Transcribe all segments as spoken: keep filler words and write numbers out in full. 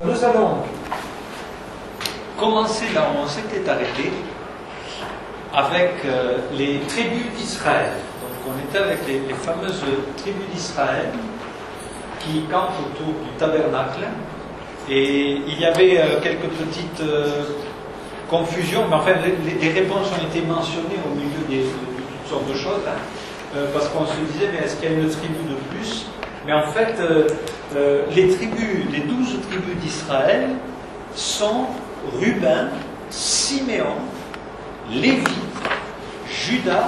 Nous allons commencer là où on s'était arrêté avec euh, les tribus d'Israël. Donc on était avec les, les fameuses tribus d'Israël qui campent autour du tabernacle, et il y avait euh, quelques petites euh, confusions, mais enfin les, les réponses ont été mentionnées au milieu des, de, de toutes sortes de choses, hein, euh, parce qu'on se disait mais est-ce qu'il y a une tribu de plus? Mais en fait euh, euh, les tribus, les douze tribus d'Israël sont Ruben, Siméon, Lévi, Juda,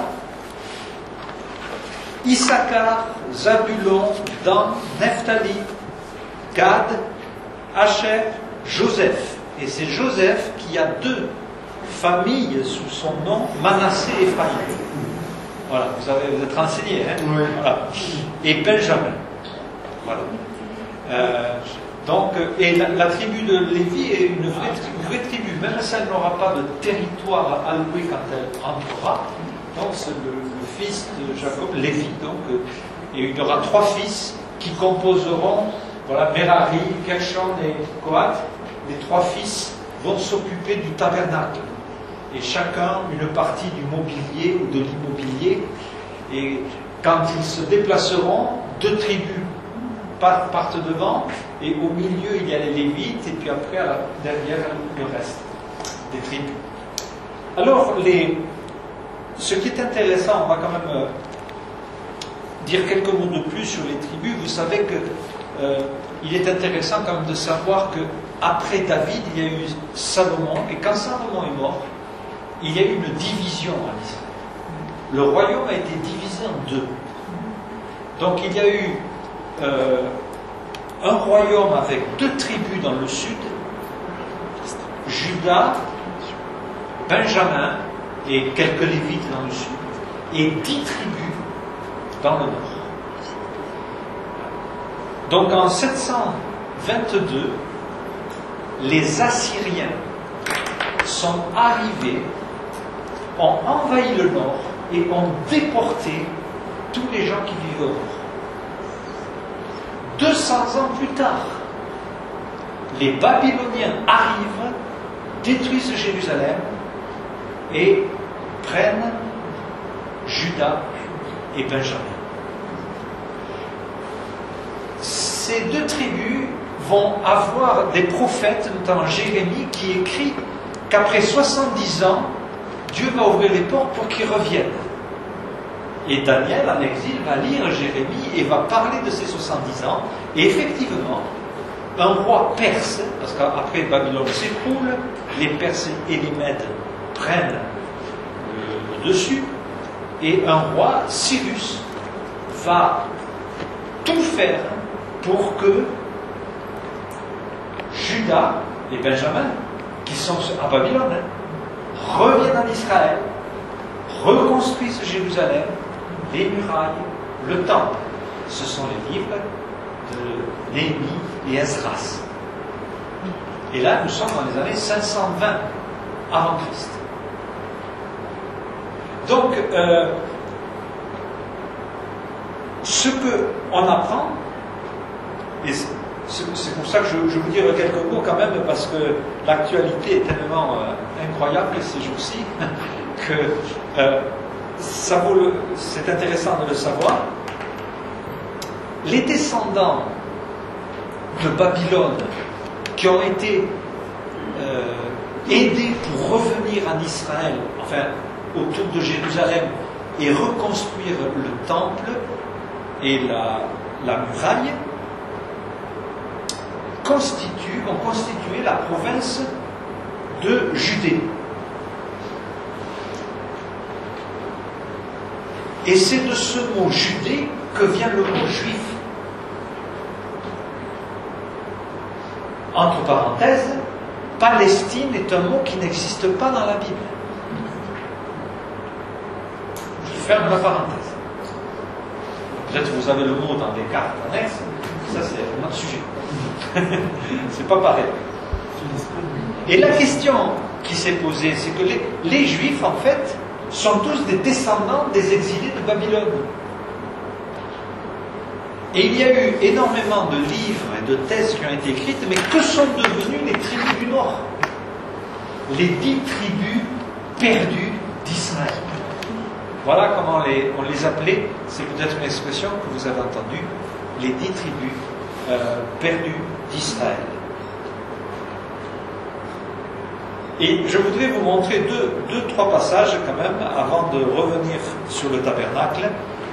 Issachar, Zabulon, Dan, Nephtali, Gad, Asher, Joseph. Et c'est Joseph qui a deux familles sous son nom, Manassé et Ephraïm. Voilà, vous, avez, vous êtes renseigné, hein? Oui. Voilà. Et Benjamin. Voilà. Euh, donc, et la, la tribu de Lévi est une vraie, une vraie tribu, même si elle n'aura pas de territoire alloué quand elle entrera. Donc, c'est le, le fils de Jacob, Lévi, donc, et il y aura trois fils qui composeront, voilà, Merari, Gershon et Kohath. Les trois fils vont s'occuper du tabernacle, et chacun une partie du mobilier ou de l'immobilier. Et quand ils se déplaceront, deux tribus partent devant, et au milieu il y a les Lévites, et puis après derrière le reste des tribus. Alors, les, ce qui est intéressant, on va quand même euh, dire quelques mots de plus sur les tribus. Vous savez que euh, il est intéressant quand même de savoir que après David, il y a eu Salomon, et quand Salomon est mort, il y a eu une division en Israël. Le royaume a été divisé en deux. Donc il y a eu euh, un royaume avec deux tribus dans le sud, Juda, Benjamin et quelques Lévites dans le sud, et dix tribus dans le nord. Donc en sept cent vingt-deux, les Assyriens sont arrivés, ont envahi le nord et ont déporté tous les gens qui vivaient au nord. deux cents ans plus tard, les Babyloniens arrivent, détruisent Jérusalem et prennent Juda et Benjamin. Ces deux tribus vont avoir des prophètes, notamment Jérémie, qui écrit qu'après soixante-dix ans, Dieu va ouvrir les portes pour qu'ils reviennent. Et Daniel, en exil, va lire Jérémie et va parler de ces soixante-dix ans. Et effectivement, un roi perse, parce qu'après Babylone s'écroule, les Perses et les Mèdes prennent le dessus, et un roi, Cyrus, va tout faire pour que Juda et Benjamin, qui sont à Babylone, reviennent en Israël, reconstruisent Jérusalem, les murailles, le temple. Ce sont les livres de Néhémie et Esdras. Et là, nous sommes dans les années cinq cent vingt avant Christ. Donc, euh, ce qu'on apprend, et c'est pour ça que je, je vous dire quelques mots quand même, parce que l'actualité est tellement euh, incroyable ces jours-ci, que euh, ça vaut le, c'est intéressant de le savoir. Les descendants de Babylone qui ont été euh, aidés pour revenir en Israël, enfin autour de Jérusalem, et reconstruire le temple et la, la muraille, constituent, ont constitué la province de Judée. Et c'est de ce mot Judée que vient le mot juif. Entre parenthèses, Palestine est un mot qui n'existe pas dans la Bible. Je ferme la parenthèse. Peut-être que vous avez le mot dans des cartes annexes, ça c'est un autre sujet. C'est pas pareil. Et la question qui s'est posée, c'est que les, les Juifs, en fait, sont tous des descendants des exilés de Babylone. Et il y a eu énormément de livres et de thèses qui ont été écrites, mais que sont devenues les tribus du Nord? Les dix tribus perdues d'Israël. Voilà comment les, on les appelait, c'est peut-être une expression que vous avez entendue, les dix tribus euh, perdues d'Israël. Et je voudrais vous montrer deux, deux, trois passages quand même, avant de revenir sur le tabernacle.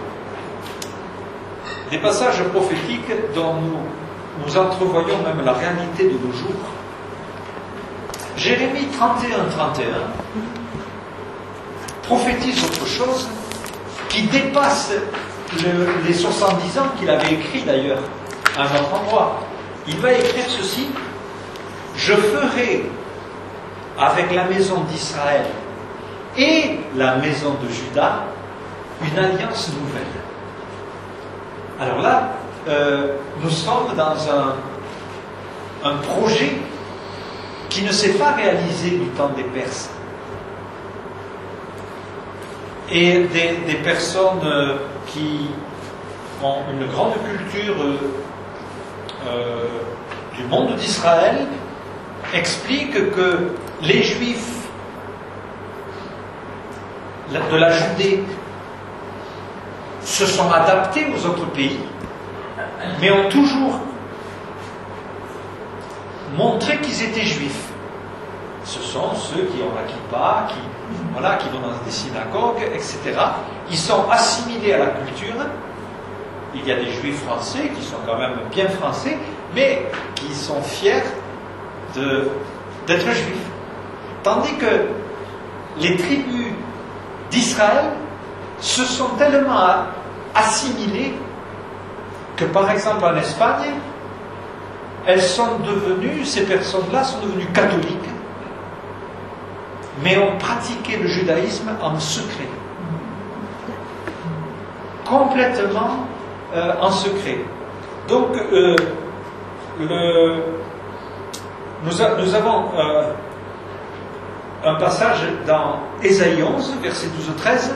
Des passages prophétiques dont nous, nous entrevoyons même la réalité de nos jours. Jérémie trente et un trente et un prophétise autre chose qui dépasse le, les soixante-dix ans qu'il avait écrit d'ailleurs à un autre endroit. Il va écrire ceci: je ferai avec la maison d'Israël et la maison de Juda une alliance nouvelle. Alors là, euh, nous sommes dans un, un projet qui ne s'est pas réalisé du temps des Perses. Et des, des personnes euh, qui ont une grande culture euh, euh, du monde d'Israël expliquent que les Juifs de la Judée se sont adaptés aux autres pays, mais ont toujours montré qu'ils étaient juifs. Ce sont ceux qui ont la kippa, qui, voilà, qui vont dans des synagogues, et cetera. Ils sont assimilés à la culture. Il y a des juifs français qui sont quand même bien français, mais qui sont fiers de, d'être juifs. Tandis que les tribus d'Israël se sont tellement assimilées que, par exemple, en Espagne, elles sont devenues, ces personnes-là sont devenues catholiques, mais ont pratiqué le judaïsme en secret. Complètement euh, en secret. Donc, euh, le, nous, a, nous avons euh, un passage dans Ésaïe onze, versets douze à treize.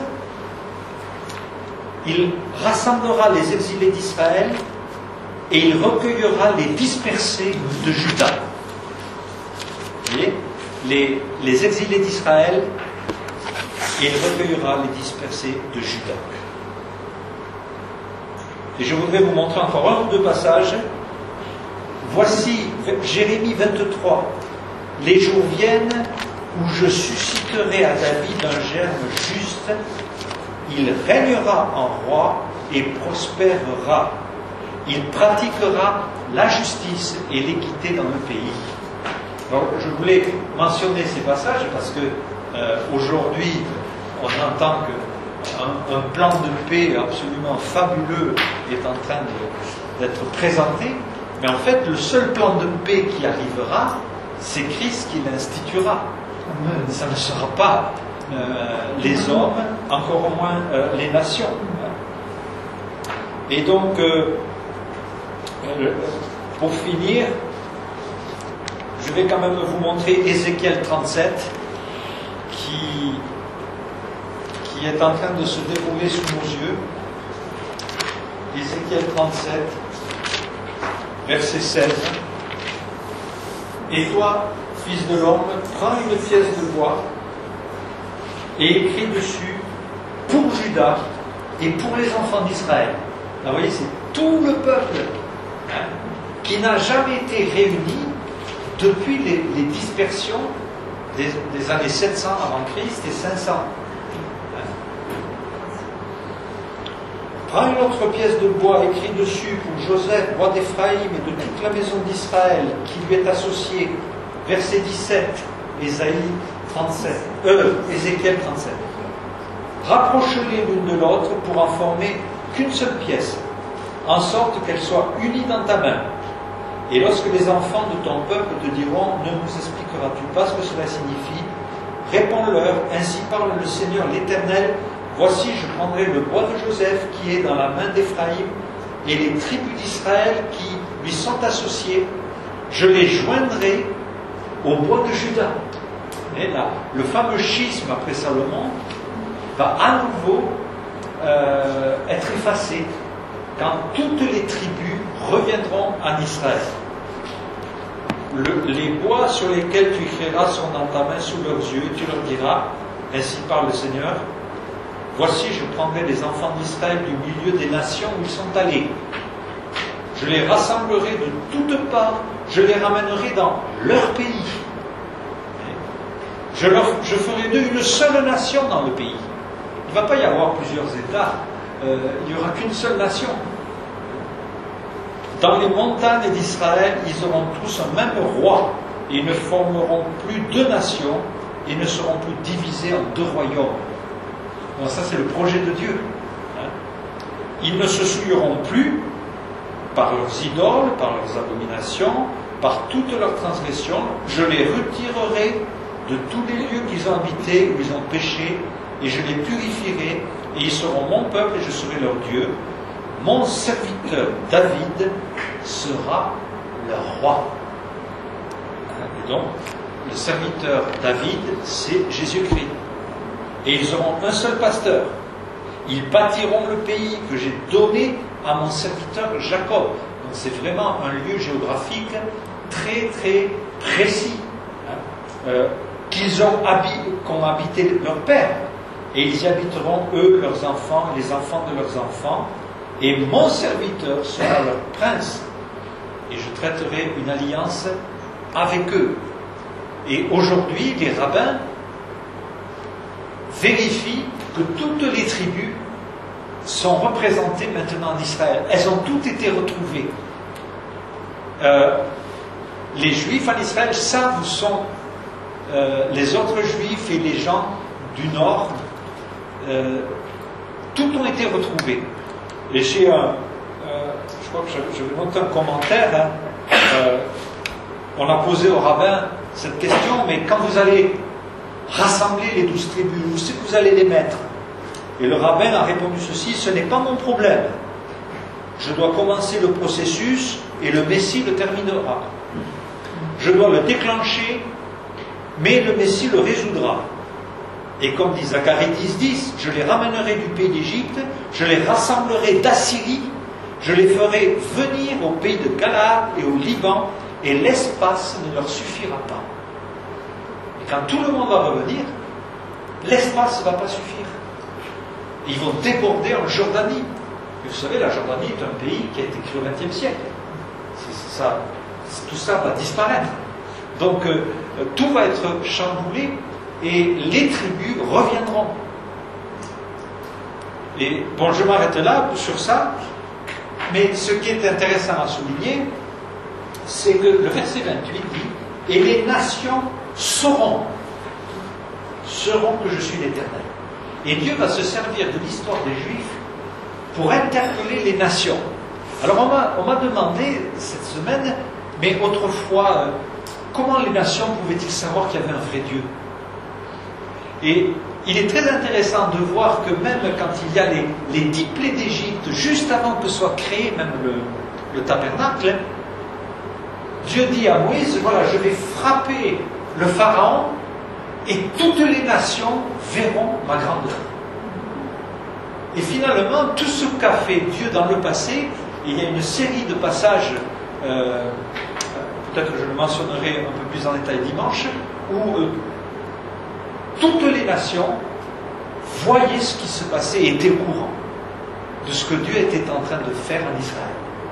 Il rassemblera les exilés d'Israël et il recueillera les dispersés de Juda. Vous voyez, les, les exilés d'Israël, et il recueillera les dispersés de Juda. Et je voudrais vous montrer encore un ou deux passages. Voici Jérémie vingt-trois. Les jours viennent où je susciterai à David un germe juste. Il régnera en roi et prospérera. Il pratiquera la justice et l'équité dans le pays. Alors, je voulais mentionner ces passages parce que euh, aujourd'hui, on entend qu'un un plan de paix absolument fabuleux est en train de, d'être présenté. Mais en fait, le seul plan de paix qui arrivera, c'est Christ qui l'instituera. Ça ne sera pas euh, les hommes, encore moins euh, les nations. Et donc, euh, euh, pour finir, je vais quand même vous montrer Ézéchiel trente-sept, qui, qui est en train de se dérouler sous nos yeux. Ézéchiel trente-sept, verset seize. Et toi, fils de l'homme, prends une pièce de bois et écris dessus pour Juda et pour les enfants d'Israël. Vous voyez, c'est tout le peuple hein, qui n'a jamais été réuni depuis les, les dispersions des, des années sept cents avant Christ et cinq cents. Prends une autre pièce de bois, écrit dessus pour Joseph, roi d'Éphraïm et de toute la maison d'Israël qui lui est associée. Verset dix-sept, Ésaïe trente-sept, euh, Ézéchiel trente-sept. Rapproche-les l'une de l'autre pour en former qu'une seule pièce, en sorte qu'elle soit unie dans ta main. Et lorsque les enfants de ton peuple te diront, ne nous expliqueras-tu pas ce que cela signifie? Réponds-leur, ainsi parle le Seigneur l'Éternel. Voici, je prendrai le bois de Joseph qui est dans la main d'Éphraïm et les tribus d'Israël qui lui sont associées. Je les joindrai au bois de Juda. Et là, le fameux schisme après Salomon va à nouveau euh, être effacé. quand toutes les tribus reviendront en Israël. Le, les bois sur lesquels tu écriras sont dans ta main sous leurs yeux, et tu leur diras, ainsi parle le Seigneur, voici je prendrai les enfants d'Israël du milieu des nations où ils sont allés. Je les rassemblerai de toutes parts, je les ramènerai dans leur pays. Je, leur, je ferai d'eux une seule nation dans le pays. Il ne va pas y avoir plusieurs États, euh, il n'y aura qu'une seule nation. Dans les montagnes d'Israël, ils auront tous un même roi, et ils ne formeront plus deux nations, et ne seront plus divisés en deux royaumes. Donc ça c'est le projet de Dieu. Ils ne se souilleront plus par leurs idoles, par leurs abominations, par toutes leurs transgressions. Je les retirerai de tous les lieux qu'ils ont habités, où ils ont péché, et je les purifierai, et ils seront mon peuple, et je serai leur Dieu. Mon serviteur David sera leur roi. Et donc, le serviteur David, c'est Jésus-Christ. Et ils auront un seul pasteur. Ils bâtiront le pays que j'ai donné à mon serviteur Jacob. Donc c'est vraiment un lieu géographique très très précis, hein, euh, qu'ils ont habité, qu'ont habité leur père. Et ils y habiteront, eux, leurs enfants, les enfants de leurs enfants. Et mon serviteur sera leur prince. Et je traiterai une alliance avec eux. Et aujourd'hui, les rabbins vérifient que toutes les tribus sont représentées maintenant en Israël. Elles ont toutes été retrouvées. Euh, les Juifs en Israël savent où sont euh, les autres Juifs et les gens du Nord. Euh, tout ont été retrouvés. Et j'ai un, euh, je crois que je, je vais noter un commentaire. Hein, euh, on a posé au rabbin cette question, mais quand vous allez rassembler les douze tribus, où c'est que vous allez les mettre? Et le rabbin a répondu ceci: ce n'est pas mon problème. Je dois commencer le processus et le Messie le terminera. Je dois le déclencher, mais le Messie le résoudra. Et comme dit Zacharie dix dix, je les ramènerai du pays d'Égypte, je les rassemblerai d'Assyrie, je les ferai venir au pays de Galaad et au Liban, et l'espace ne leur suffira pas. Et quand tout le monde va revenir, l'espace ne va pas suffire. Ils vont déborder en Jordanie. Et vous savez, la Jordanie est un pays qui a été créé au vingtième siècle. C'est, ça, c'est, tout ça va disparaître. Donc, euh, tout va être chamboulé et les tribus reviendront. Et bon, je m'arrête là sur ça. Mais ce qui est intéressant à souligner, c'est que le verset vingt-huit dit « Et les nations sauront, sauront que je suis l'Éternel. » Et Dieu va se servir de l'histoire des Juifs pour interpeller les nations. Alors on m'a, on m'a demandé cette semaine, mais autrefois, euh, comment les nations pouvaient-ils savoir qu'il y avait un vrai Dieu? Et il est très intéressant de voir que même quand il y a les, les dix plaies d'Égypte, juste avant que soit créé même le, le tabernacle, Dieu dit à Moïse, voilà, je vais frapper le Pharaon et toutes les nations verront ma grandeur. Et finalement, tout ce qu'a fait Dieu dans le passé, il y a une série de passages, euh, peut-être que je le mentionnerai un peu plus en détail dimanche, où euh, toutes les nations voyaient ce qui se passait et étaient au courant de ce que Dieu était en train de faire en Israël.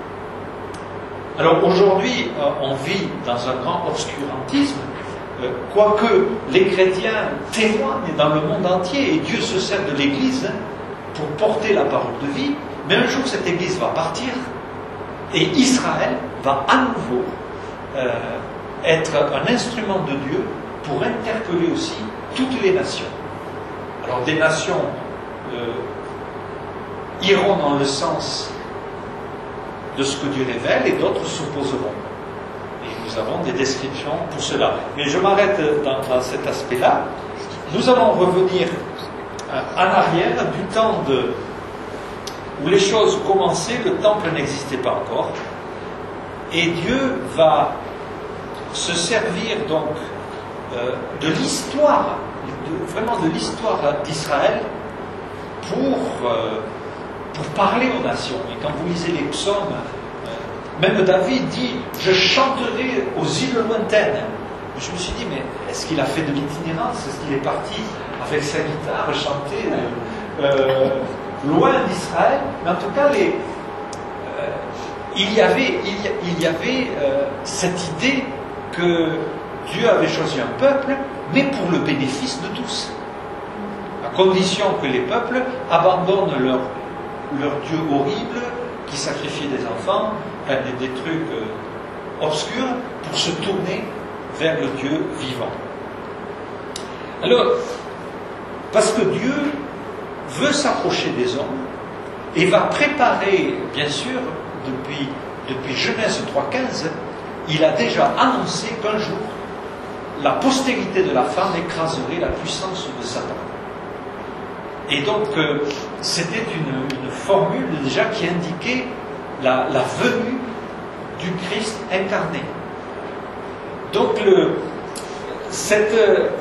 Alors aujourd'hui, euh, on vit dans un grand obscurantisme, euh, quoique les chrétiens témoignent dans le monde entier et Dieu se sert de l'Église hein, pour porter la parole de vie, mais un jour cette Église va partir et Israël va à nouveau euh, être un instrument de Dieu pour interpeller aussi toutes les nations. Alors des nations euh, iront dans le sens de ce que Dieu révèle et d'autres s'opposeront. Et nous avons des descriptions pour cela. Mais je m'arrête dans, dans cet aspect-là. Nous allons revenir euh, en arrière du temps de, où les choses commençaient, le temple n'existait pas encore. Et Dieu va se servir donc euh, de l'histoire, de, vraiment de l'histoire d'Israël pour euh, pour parler aux nations. Et quand vous lisez les psaumes, euh, même David dit « Je chanterai aux îles lointaines ». Je me suis dit, mais est-ce qu'il a fait de l'itinérance? Est-ce qu'il est parti avec sa guitare chanter euh, loin d'Israël? Mais en tout cas, les, euh, il y avait, il y, il y avait euh, cette idée que Dieu avait choisi un peuple, mais pour le bénéfice de tous. À condition que les peuples abandonnent leur, leur Dieu horrible, qui sacrifie des enfants, enfin, des, des trucs euh, obscurs, pour se tourner vers le Dieu vivant. Alors, parce que Dieu veut s'approcher des hommes et va préparer, bien sûr, depuis, depuis Genèse trois quinze, il a déjà annoncé qu'un jour, la postérité de la femme écraserait la puissance de Satan. Et donc, euh, c'était une, une formule déjà qui indiquait la, la venue du Christ incarné. Donc, le, cette,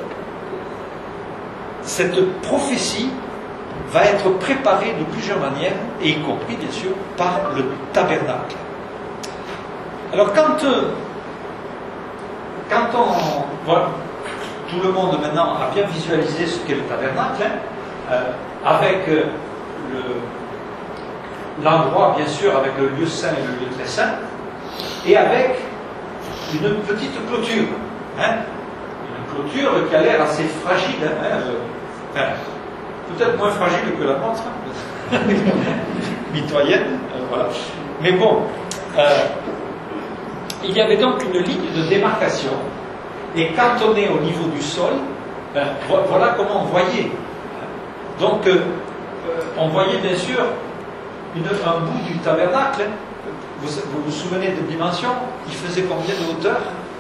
cette prophétie va être préparée de plusieurs manières, et y compris, bien sûr, par le tabernacle. Alors, quand, quand on... Voilà, tout le monde maintenant a bien visualisé ce qu'est le tabernacle, hein, euh, avec euh, le, l'endroit, bien sûr, avec le lieu saint et le lieu très saint, et avec une petite clôture, hein, une clôture qui a l'air assez fragile, hein, euh, enfin, peut-être moins fragile que la nôtre, hein, mitoyenne, euh, voilà. Mais bon, euh, il y avait donc une ligne de démarcation, et quand on est au niveau du sol, ben, voilà comment on voyait. Donc, euh, on voyait bien sûr une, un bout du tabernacle. Vous, vous vous souvenez de dimension? Il faisait combien de hauteur?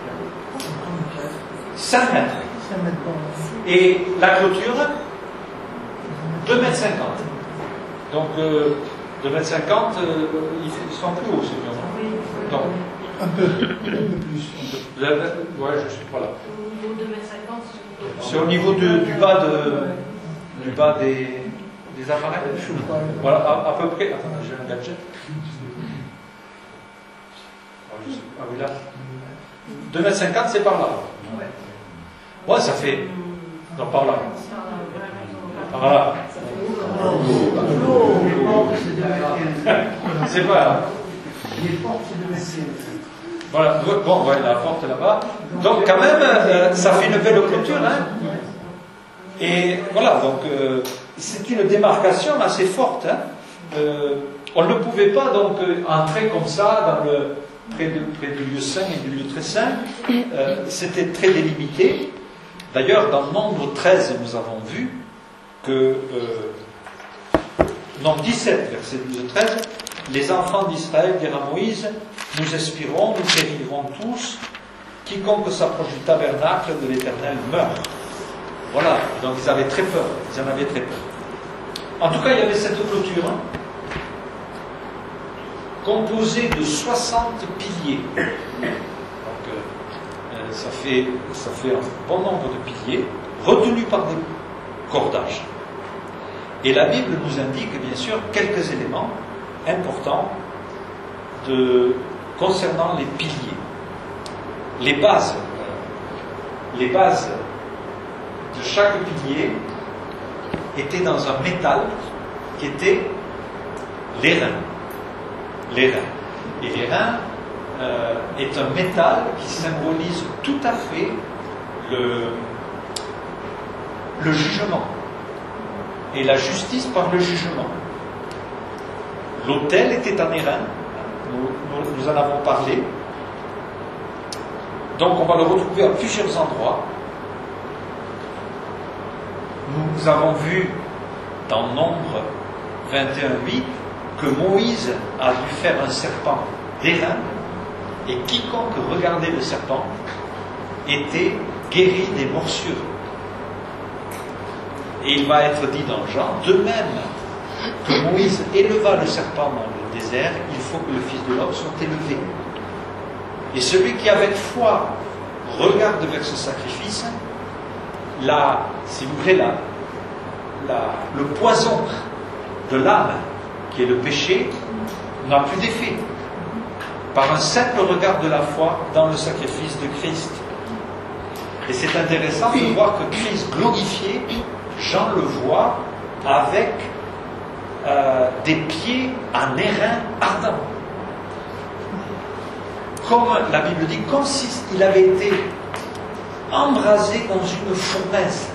cinq mètres. Et la clôture, deux mètres cinquante. Donc, euh, deux mètres cinquante, euh, ils sont plus hauts, c'est bien. Donc, un peu, un peu plus. Vous avez, ouais, je ne suis pas là. Au niveau deux mètres cinquante, c'est au niveau de, du bas, de, du bas des, des appareils. Voilà, à, à peu près. Attendez, j'ai un gadget. Ah oui, là. deux mètres cinquante, c'est par là. Ouais, ça fait. Non, par là. Par là. C'est pas. Voilà, bon, ouais, la porte là-bas. Donc, quand même, euh, ça fait une belle clôture, hein. Et voilà, donc, euh, c'est une démarcation assez forte, hein. Euh, on ne pouvait pas, donc, entrer comme ça dans le. Près, de, près du lieu saint et du lieu très saint, euh, c'était très délimité. D'ailleurs, dans Nombre treize, nous avons vu que, euh, Nombre dix-sept, verset douze et treize, les enfants d'Israël dirent à Moïse, nous expirons, nous périrons tous, quiconque s'approche du tabernacle de l'Éternel meurt. Voilà, donc ils avaient très peur, ils en avaient très peur. En tout cas, il y avait cette clôture, hein, composé de soixante piliers. Donc, euh, ça, fait, ça fait un bon nombre de piliers, retenus par des cordages. Et la Bible nous indique, bien sûr, quelques éléments importants de, concernant les piliers. Les bases, euh, les bases de chaque pilier étaient dans un métal qui était l'airain. L'airain. Et l'airain euh, est un métal qui symbolise tout à fait le, le jugement et la justice par le jugement. L'autel était en airain, nous, nous, nous en avons parlé. Donc on va le retrouver à plusieurs endroits. Nous avons vu dans Nombre vingt et un huit que Moïse a dû faire un serpent d'airain, et quiconque regardait le serpent était guéri des morsures. Et il va être dit dans Jean, de même que Moïse éleva le serpent dans le désert, il faut que le Fils de l'homme soit élevé. Et celui qui avec foi regarde vers ce sacrifice, la, si vous voulez, la, la, le poison de l'âme qui est le péché, n'a plus d'effet. Par un simple regard de la foi dans le sacrifice de Christ. Et c'est intéressant de voir que Christ glorifié, Jean le voit avec euh, des pieds en airain ardent. Comme la Bible dit, comme s'il avait été embrasé dans une fournaise.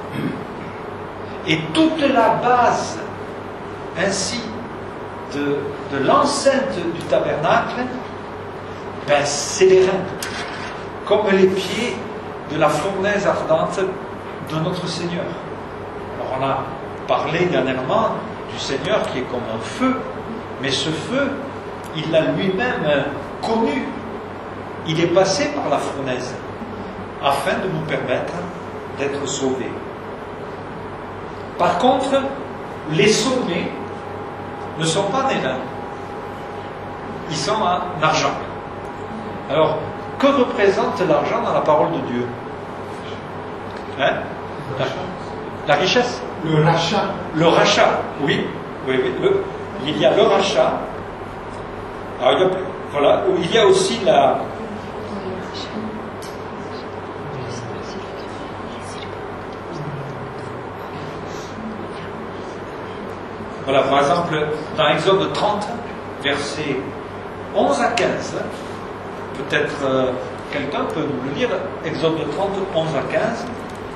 Et toute la base ainsi de, de l'enceinte du tabernacle, ben, c'est les reins, comme les pieds de la fournaise ardente de notre Seigneur. Alors on a parlé dernièrement du Seigneur qui est comme un feu, mais ce feu, il l'a lui-même connu. Il est passé par la fournaise afin de nous permettre d'être sauvés. Par contre, les sommets ne sont pas des reins, ils sont en argent. Alors, que représente l'argent dans la parole de Dieu? Hein? La, la richesse? Le rachat. Le rachat, oui. oui, oui. Le, il y a le rachat. Alors, il y a, voilà, il y a aussi la... Voilà, par exemple, dans Exode trente, versets onze à quinze, peut-être euh, quelqu'un peut nous le lire, Exode trente, onze à quinze.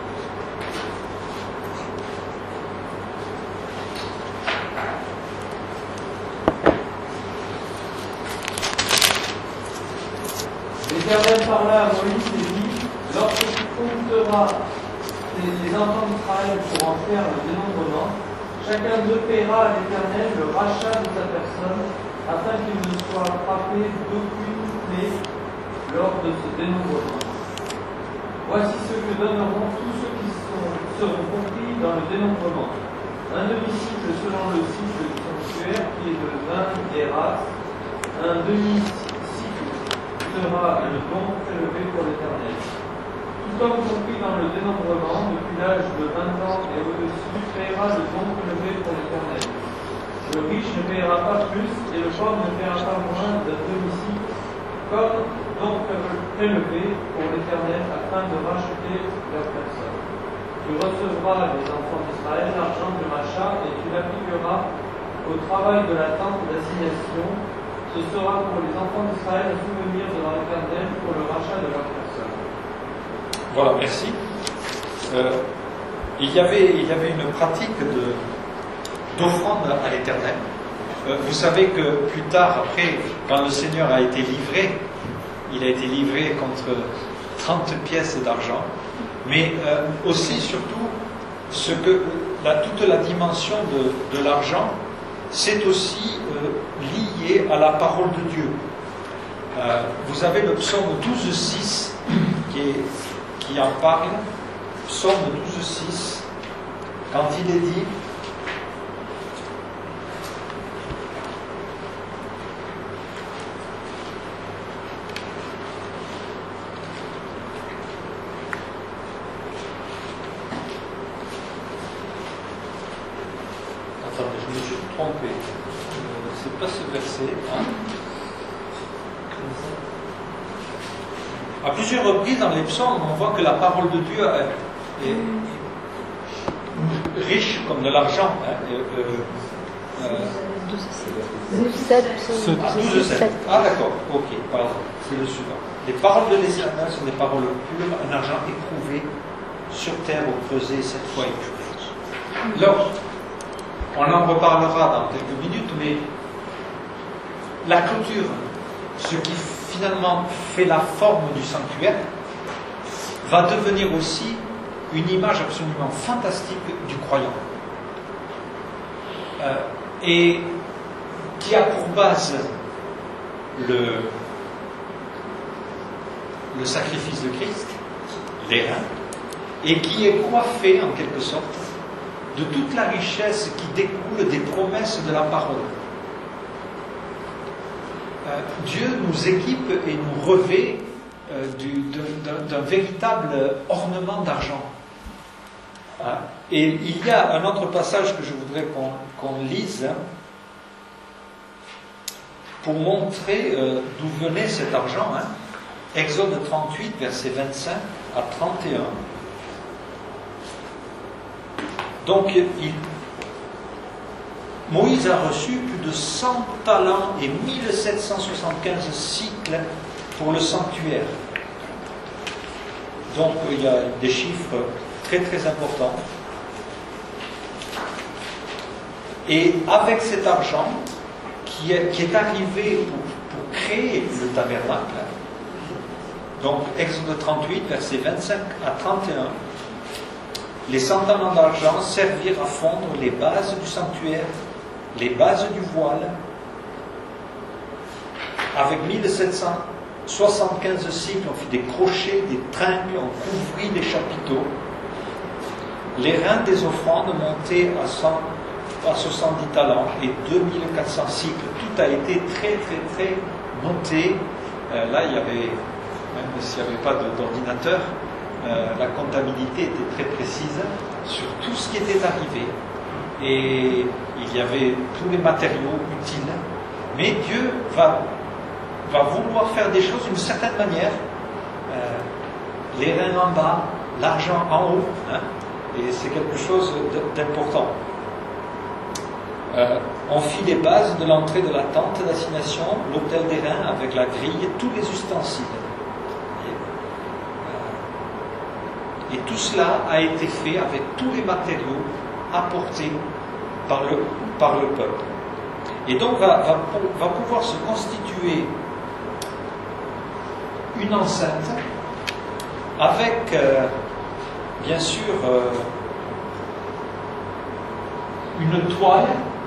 L'Éternel parla à Moïse et dit, lorsque tu compteras les enfants d'Israël pour en faire le dénombrement, chacun d'eux paiera à l'Éternel le rachat de sa personne, afin qu'il ne soit frappé d'aucune plaie lors de ce dénombrement. Voici ce que donneront tous ceux qui sont, seront compris dans le dénombrement. Un demi-cycle selon le cycle du sanctuaire, qui est de vingt guéras. Un demi-cycle sera le don prélevé pour l'Éternel. Tout homme compris dans le dénombrement, depuis l'âge de vingt ans et au-dessus, paiera le don prélevé pour l'Éternel. Le riche ne paiera pas plus, et le pauvre ne paiera pas moins d'un demi-cycle, comme don prélevé pour l'Éternel, afin de racheter leur personne. Tu recevras les enfants d'Israël l'argent du rachat, et tu l'appliqueras au travail de la tente d'assignation. Ce sera pour les enfants d'Israël un souvenir devant l'Éternel pour le rachat de leur personne. Voilà, merci. Euh, il, y avait, il y avait une pratique de, d'offrande à l'Éternel. Euh, vous savez que plus tard, après, quand le Seigneur a été livré, il a été livré contre trente pièces d'argent, mais euh, aussi, surtout, ce que, la, toute la dimension de, de l'argent, c'est aussi euh, lié à la parole de Dieu. Euh, vous avez le psaume douze six qui est qui en parle, psaume douze six, quand il est dit attendez, je me suis trompé, euh, c'est pas ce verset, hein. À plusieurs reprises dans les psaumes, on voit que la parole de Dieu est, est riche comme de l'argent. Hein, euh, euh, douze sept. Ah d'accord, ok, pardon, c'est le suivant. Les paroles de l'Éternel sont des paroles pures, un argent éprouvé sur terre au creuset, cette fois éprouvé. Alors, on en reparlera dans quelques minutes, mais la clôture, ce qui finalement fait la forme du sanctuaire, va devenir aussi une image absolument fantastique du croyant. Euh, et qui a pour base le, le sacrifice de Christ, les reins, et qui est coiffé en quelque sorte de toute la richesse qui découle des promesses de la parole. Euh, Dieu nous équipe et nous revêt euh, du, d'un, d'un véritable ornement d'argent. Hein? Et il y a un autre passage que je voudrais qu'on, qu'on lise, hein, pour montrer euh, d'où venait cet argent, hein, Exode trente-huit, versets vingt-cinq à trente et un. Donc, il, Moïse a reçu plus de cent talents et mille sept cent soixante-quinze cycles pour le sanctuaire. Donc, il y a des chiffres très très importants. Et avec cet argent qui est, qui est arrivé pour, pour créer le tabernacle, donc Exode trente-huit, versets vingt-cinq à trente et un, les cent talents d'argent servirent à fondre les bases du sanctuaire, les bases du voile, avec mille sept cent soixante-quinze cycles, on fit des crochets, des tringles, on couvrit les chapiteaux. Les reins des offrandes montaient à, cent, à soixante-dix talents et deux mille quatre cents cycles. Tout a été très très très noté. Euh, là, il y avait, même s'il n'y avait pas d'ordinateur, euh, la comptabilité était très précise sur tout ce qui était arrivé. Et il y avait tous les matériaux utiles. Mais Dieu va, va vouloir faire des choses d'une certaine manière. Euh, les reins en bas, l'argent en haut. Hein, et c'est quelque chose d'important. Euh, on fit les bases de l'entrée de la tente d'assignation, l'autel des reins avec la grille, tous les ustensiles. Et, euh, et tout cela a été fait avec tous les matériaux apportés par le, par le peuple. Et donc va, va, va pouvoir se constituer une enceinte avec, euh, bien sûr, euh, une toile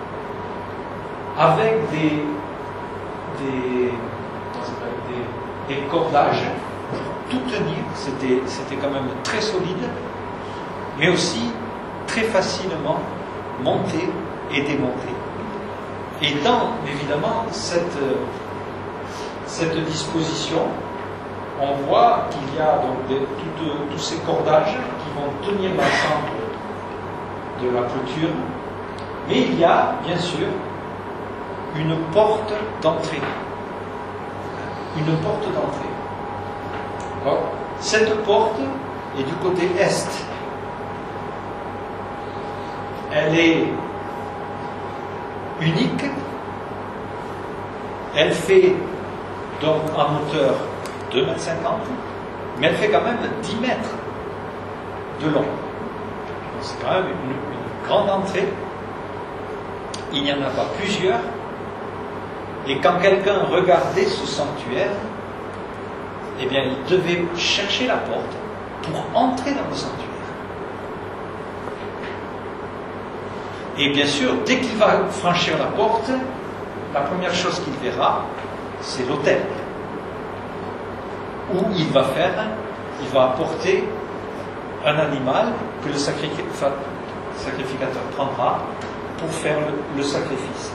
avec des, des, des, des cordages pour tout tenir. C'était, c'était quand même très solide, mais aussi très facilement monté et démonté. Et dans, évidemment, cette, cette disposition, on voit qu'il y a donc des, tout, tous ces cordages qui vont tenir l'ensemble de la clôture, mais il y a, bien sûr, une porte d'entrée. Une porte d'entrée. Alors, cette porte est du côté est. Elle est unique. Elle fait donc en hauteur deux mètres cinquante, mais elle fait quand même dix mètres de long. Donc c'est quand même une, une grande entrée. Il n'y en a pas plusieurs. Et quand quelqu'un regardait ce sanctuaire, eh bien, il devait chercher la porte pour entrer dans le sanctuaire. Et bien sûr, dès qu'il va franchir la porte, la première chose qu'il verra, c'est l'autel. Où il va faire, il va apporter un animal que le sacrificateur prendra pour faire le, le sacrifice.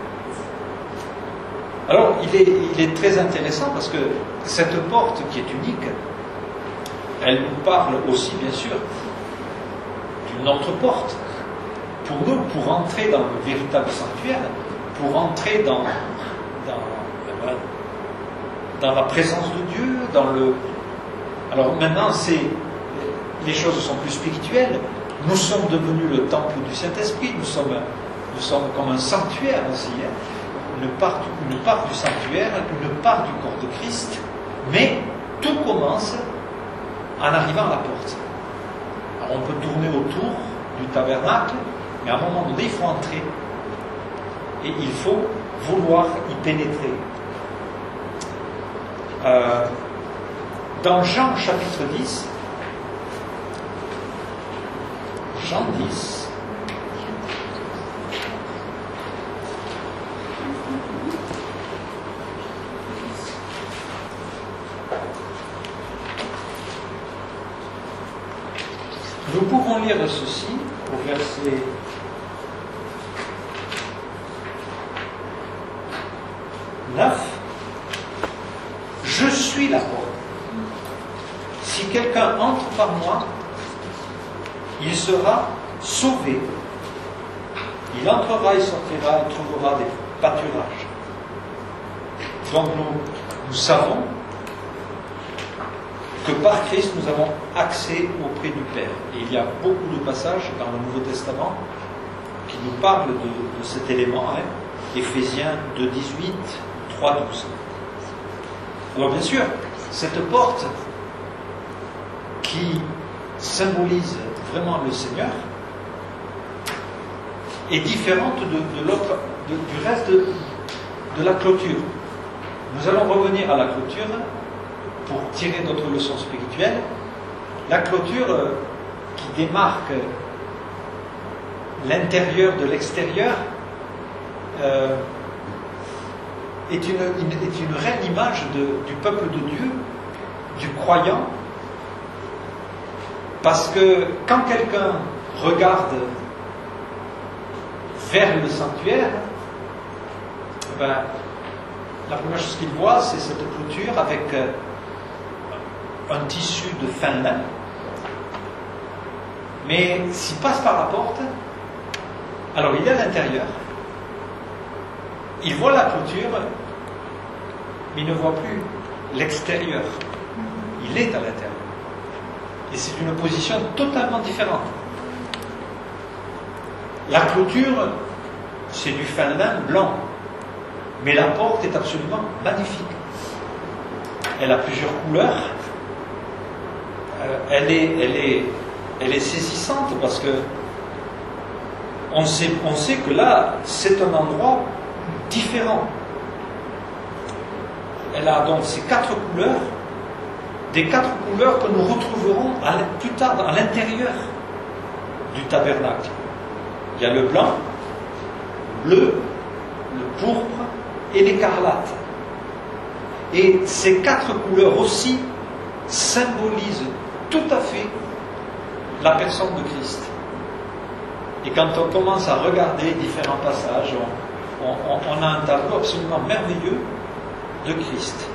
Alors, il est, il est très intéressant parce que cette porte qui est unique, elle nous parle aussi, bien sûr, d'une autre porte. Pour nous, pour entrer dans le véritable sanctuaire, pour entrer dans, dans, dans la présence de Dieu, dans le... Alors maintenant, c'est, les choses sont plus spirituelles. Nous sommes devenus le temple du Saint-Esprit, nous sommes, nous sommes comme un sanctuaire aussi, hein. Une part, une part du sanctuaire, une part du corps de Christ, mais tout commence en arrivant à la porte. Alors on peut tourner autour du tabernacle, mais à un moment donné, il faut entrer. Et il faut vouloir y pénétrer. Euh, dans Jean chapitre dix, Jean dix, nous pouvons lire ceci au verset neuf. Je suis la porte. Si quelqu'un entre par moi, il sera sauvé. Il entrera et sortira et trouvera des pâturages. Donc nous, nous savons que par Christ nous avons accès auprès du Père. Et il y a beaucoup de passages dans le Nouveau Testament qui nous parlent de, de cet élément, hein. Éphésiens deux dix-huit, trois douze. Alors bien sûr, cette porte qui symbolise vraiment le Seigneur est différente de, de l'autre, de, du reste de, de la clôture. Nous allons revenir à la clôture pour tirer notre leçon spirituelle. La clôture euh, qui démarque l'intérieur de l'extérieur euh, est, une, une, est une réelle image de, du peuple de Dieu, du croyant, parce que quand quelqu'un regarde vers le sanctuaire, ben, la première chose qu'il voit, c'est cette clôture avec euh, un tissu de fin lin. Mais s'il passe par la porte, alors il est à l'intérieur, il voit la clôture, mais il ne voit plus l'extérieur. Il est à l'intérieur. Et c'est une position totalement différente. La clôture, c'est du fin lin blanc, mais la porte est absolument magnifique. Elle a plusieurs couleurs. Euh, elle est, elle est, elle est saisissante parce que on sait, on sait que là, c'est un endroit différent. Elle a donc ces quatre couleurs, des quatre couleurs que nous retrouverons à, plus tard à l'intérieur du tabernacle. Il y a le blanc, le bleu, le pourpre et l'écarlate. Et ces quatre couleurs aussi symbolisent tout à fait la personne de Christ. Et quand on commence à regarder différents passages, on, on, on a un tableau absolument merveilleux de Christ.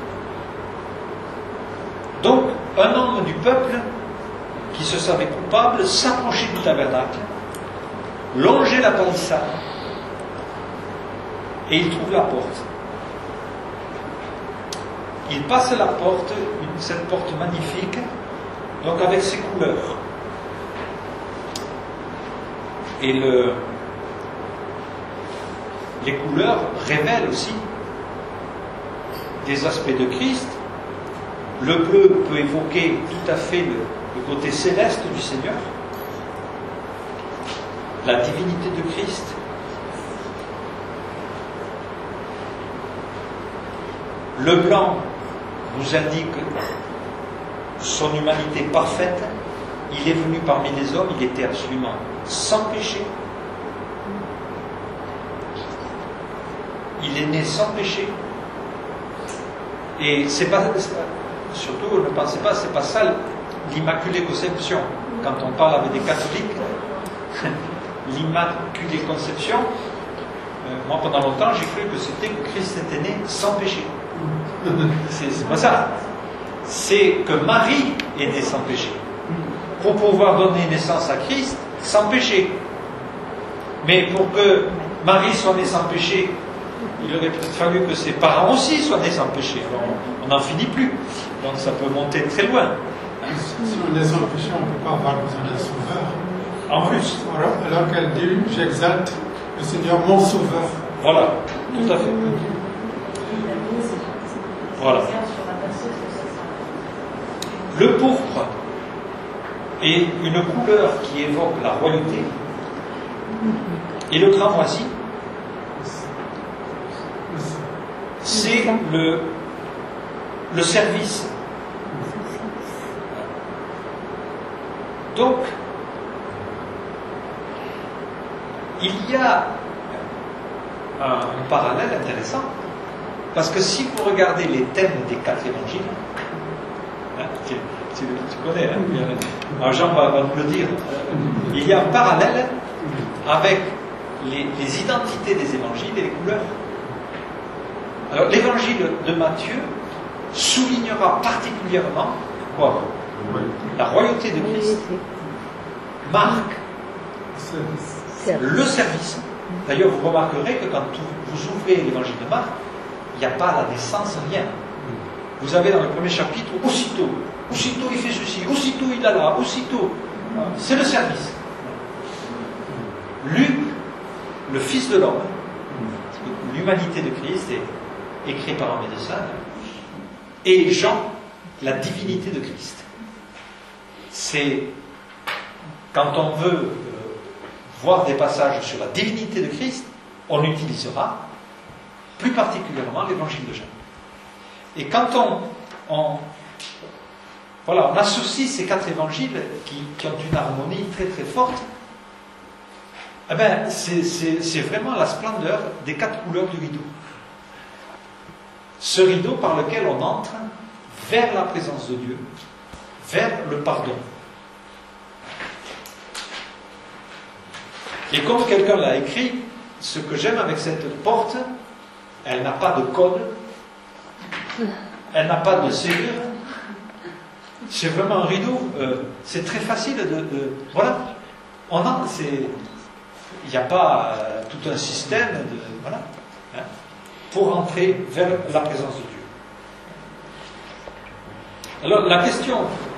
Donc, un homme du peuple qui se savait coupable s'approchait du tabernacle, longeait la palissade et il trouve la porte. Il passe la porte, une, cette porte magnifique, donc avec ses couleurs. Et le, les couleurs révèlent aussi des aspects de Christ. Le bleu peut évoquer tout à fait le, le côté céleste du Seigneur, la divinité de Christ. Le blanc nous indique son humanité parfaite. Il est venu parmi les hommes, il était absolument sans péché. Il est né sans péché. Et c'est pas, surtout, ne pensez pas, c'est pas ça l'Immaculée Conception. Quand on parle avec des catholiques, l'Immaculée Conception, euh, moi pendant longtemps j'ai cru que c'était que Christ était né sans péché. C'est, c'est pas ça. C'est que Marie est née sans péché. Pour pouvoir donner naissance à Christ sans péché. Mais pour que Marie soit née sans péché, il aurait peut-être fallu que ses parents aussi soient nés sans péché. Alors on n'en finit plus. Donc ça peut monter très loin. Si on est sans péché, on ne peut pas avoir besoin d'un sauveur. En plus. Voilà. Alors qu'elle dit, j'exalte le Seigneur mon sauveur. Voilà, tout à fait. Voilà. Le pourpre est une couleur qui évoque la royauté, et le cramoisi, c'est le, le service. Donc, il y a un, un parallèle intéressant, parce que si vous regardez les thèmes des quatre évangiles, hein, tu, tu, tu connais, hein, alors Jean va, va nous le dire, il y a un parallèle avec les, les identités des évangiles et les couleurs. Alors l'évangile de Matthieu soulignera particulièrement quoi ? La royauté de Christ. Marc, le service. D'ailleurs, vous remarquerez que quand vous ouvrez l'évangile de Marc, n'y a pas la naissance, rien. Vous avez dans le premier chapitre, aussitôt, aussitôt il fait ceci, aussitôt il a là, aussitôt. C'est le service. Luc, le Fils de l'homme, l'humanité de Christ est écrit par un médecin, et Jean, la divinité de Christ. C'est quand on veut euh, voir des passages sur la divinité de Christ, on utilisera plus particulièrement l'évangile de Jean. Et quand on, on, voilà, on associe ces quatre évangiles qui, qui ont une harmonie très très forte, eh ben, c'est, c'est, c'est vraiment la splendeur des quatre couleurs du rideau. Ce rideau par lequel on entre vers la présence de Dieu, vers le pardon. Et comme quelqu'un l'a écrit, ce que j'aime avec cette porte, elle n'a pas de code, elle n'a pas de serrure, c'est vraiment un rideau, euh, c'est très facile de... de voilà, on a, c'est, il n'y a pas euh, tout un système de... Voilà, hein, pour entrer vers la présence de Dieu. Alors, la question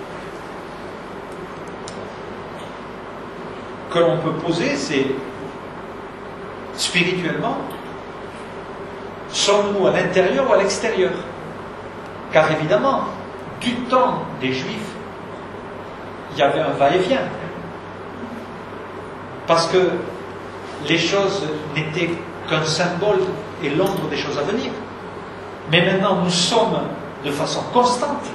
que l'on peut poser, c'est spirituellement, sommes-nous à l'intérieur ou à l'extérieur? Car évidemment, du temps des Juifs, il y avait un va-et-vient. Parce que les choses n'étaient qu'un symbole et l'ombre des choses à venir. Mais maintenant, nous sommes de façon constante,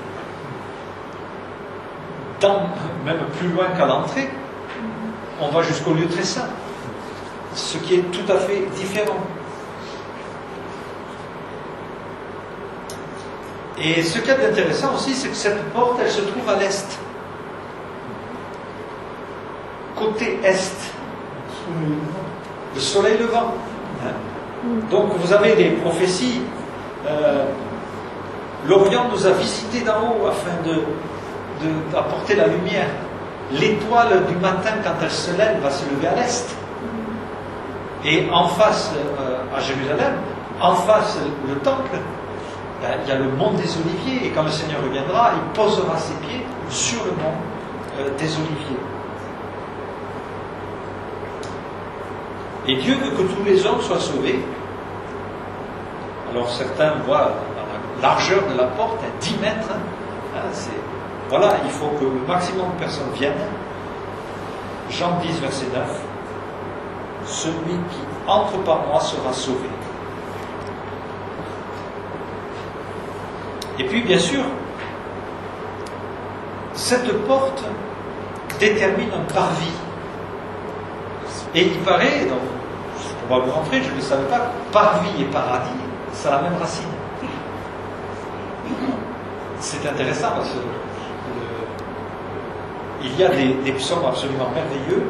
dans, même plus loin qu'à l'entrée, on va jusqu'au lieu très saint, ce qui est tout à fait différent. Et ce qui est intéressant aussi, c'est que cette porte, elle se trouve à l'est, côté est, le soleil levant. Donc vous avez les prophéties, euh, l'Orient nous a visités d'en haut afin de, de, d'apporter la lumière. L'étoile du matin, quand elle se lève, va se lever à l'est. Et en face, euh, à Jérusalem, en face, le temple, ben, il y a le mont des Oliviers. Et quand le Seigneur reviendra, il posera ses pieds sur le mont euh, des Oliviers. Et Dieu veut que tous les hommes soient sauvés. Alors certains voient dans la largeur de la porte, à dix mètres, hein, c'est... Voilà, il faut que le maximum de personnes viennent. Jean dix, verset neuf. Celui qui entre par moi sera sauvé. Et puis, bien sûr, cette porte détermine un parvis. Et il paraît, donc, on va vous rentrer, je ne le savais pas, parvis et paradis, c'est la même racine. C'est intéressant parce que il y a des, des psaumes absolument merveilleux.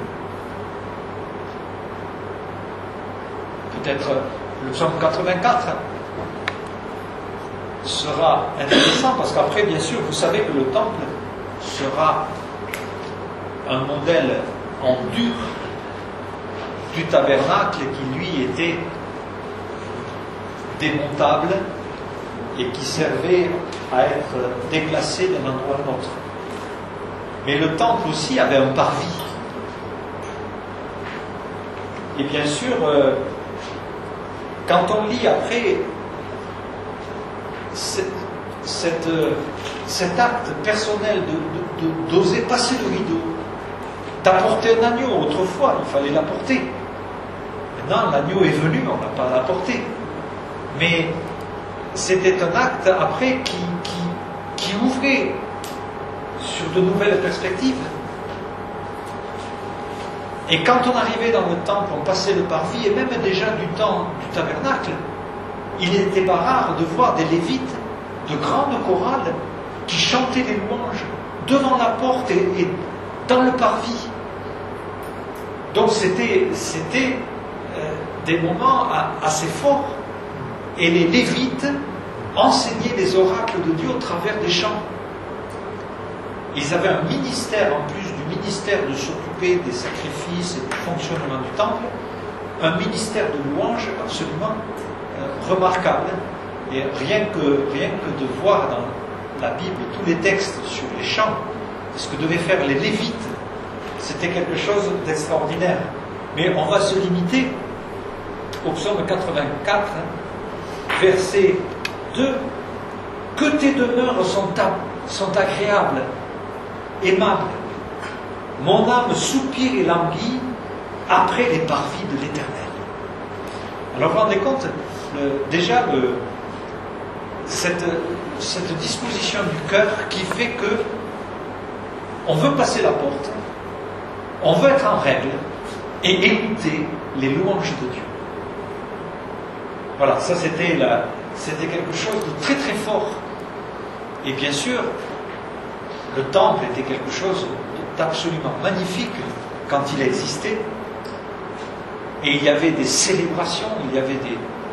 Peut-être le psaume quatre-vingt-quatre sera intéressant parce qu'après, bien sûr, vous savez que le temple sera un modèle en dur du tabernacle qui, lui, était démontable et qui servait à être déplacé d'un endroit à un autre. Mais le temple aussi avait un parvis. Et bien sûr, euh, quand on lit après cette, cette, euh, cet acte personnel de, de, de, d'oser passer le rideau, d'apporter un agneau, autrefois il fallait l'apporter. Maintenant l'agneau est venu, on n'a pas l'apporté. Mais c'était un acte après qui, qui, qui ouvrait sur de nouvelles perspectives. Et quand on arrivait dans le temple, on passait le parvis, et même déjà du temps du tabernacle, il n'était pas rare de voir des lévites, de grandes chorales, qui chantaient les louanges devant la porte et, et dans le parvis. Donc c'était, c'était euh, des moments assez forts. Et les lévites enseignaient les oracles de Dieu au travers des chants. Ils avaient un ministère, en plus du ministère de s'occuper des sacrifices et du fonctionnement du temple, un ministère de louange absolument euh, remarquable. Et rien que, rien que de voir dans la Bible tous les textes sur les chants, ce que devaient faire les Lévites, c'était quelque chose d'extraordinaire. Mais on va se limiter au psaume quatre-vingt-quatre, verset deux. Que tes demeures sont, sont agréables, aimables. Mon âme soupire et languit après les parvis de l'Éternel. Alors vous vous rendez compte, le, déjà le, cette, cette disposition du cœur qui fait que on veut passer la porte, on veut être en règle et écouter les louanges de Dieu. Voilà, ça c'était, la, c'était quelque chose de très très fort. Et bien sûr, le temple était quelque chose d'absolument magnifique quand il existait. Et il y avait des célébrations, il y avait des...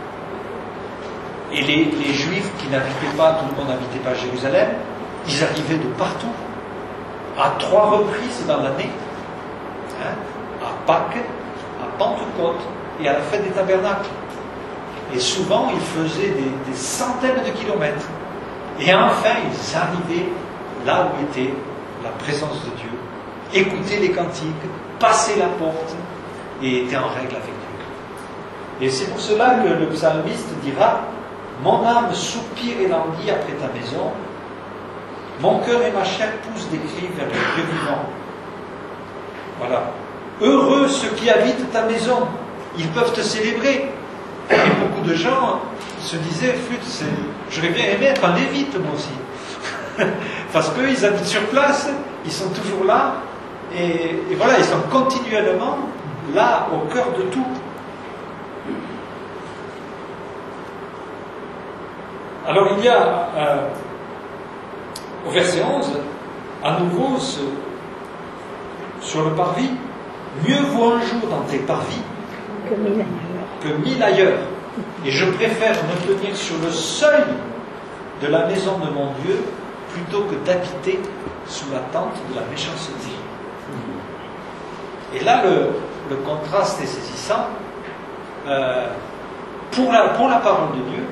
Et les, les Juifs qui n'habitaient pas, tout le monde n'habitait pas à Jérusalem, ils arrivaient de partout, à trois reprises dans l'année, hein, à Pâques, à Pentecôte et à la fête des tabernacles. Et souvent, ils faisaient des, des centaines de kilomètres. Et enfin, ils arrivaient là où était la présence de Dieu, écoutaient les cantiques, passaient la porte et étaient en règle avec Dieu. Et c'est pour cela que le psalmiste dira « Mon âme soupire et languit après ta maison, mon cœur et ma chair poussent des cris vers le Dieu vivant. » Voilà. Heureux ceux qui habitent ta maison, ils peuvent te célébrer. Et beaucoup de gens se disaient, flûte, c'est... j'aurais bien aimé être un lévite moi aussi. Parce qu'eux, ils habitent sur place, ils sont toujours là, et, et voilà, ils sont continuellement là, au cœur de tout. Alors il y a, euh, au verset onze, à nouveau, ce, sur le parvis, mieux vaut un jour dans tes parvis que mille ailleurs. que mille ailleurs. Et je préfère me tenir sur le seuil de la maison de mon Dieu plutôt que d'habiter sous la tente de la méchanceté. Et là, le, le contraste est saisissant. Euh, pour, la, pour la parole de Dieu,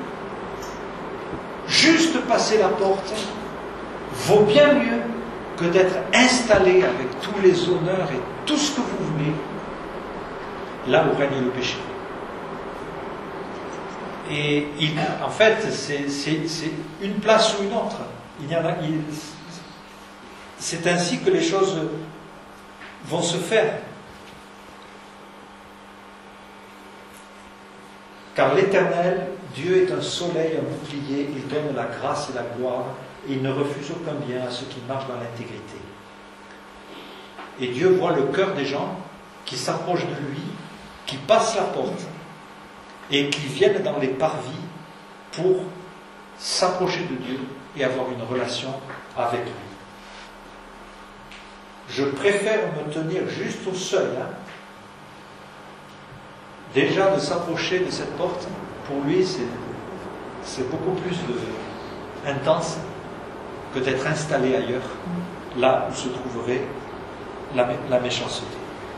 juste passer la porte vaut bien mieux que d'être installé avec tous les honneurs et tout ce que vous voulez là où règne le péché. Et il, en fait, c'est, c'est, c'est une place ou une autre. Il y en a, il, c'est ainsi que les choses vont se faire. Car l'Éternel, Dieu est un soleil, un bouclier, il donne la grâce et la gloire, et il ne refuse aucun bien à ceux qui marchent dans l'intégrité. Et Dieu voit le cœur des gens qui s'approchent de lui, qui passent la porte, et qui viennent dans les parvis pour s'approcher de Dieu et avoir une relation avec lui. Je préfère me tenir juste au seuil, hein. Déjà de s'approcher de cette porte, pour lui c'est, c'est beaucoup plus de, intense que d'être installé ailleurs, là où se trouverait la, la méchanceté.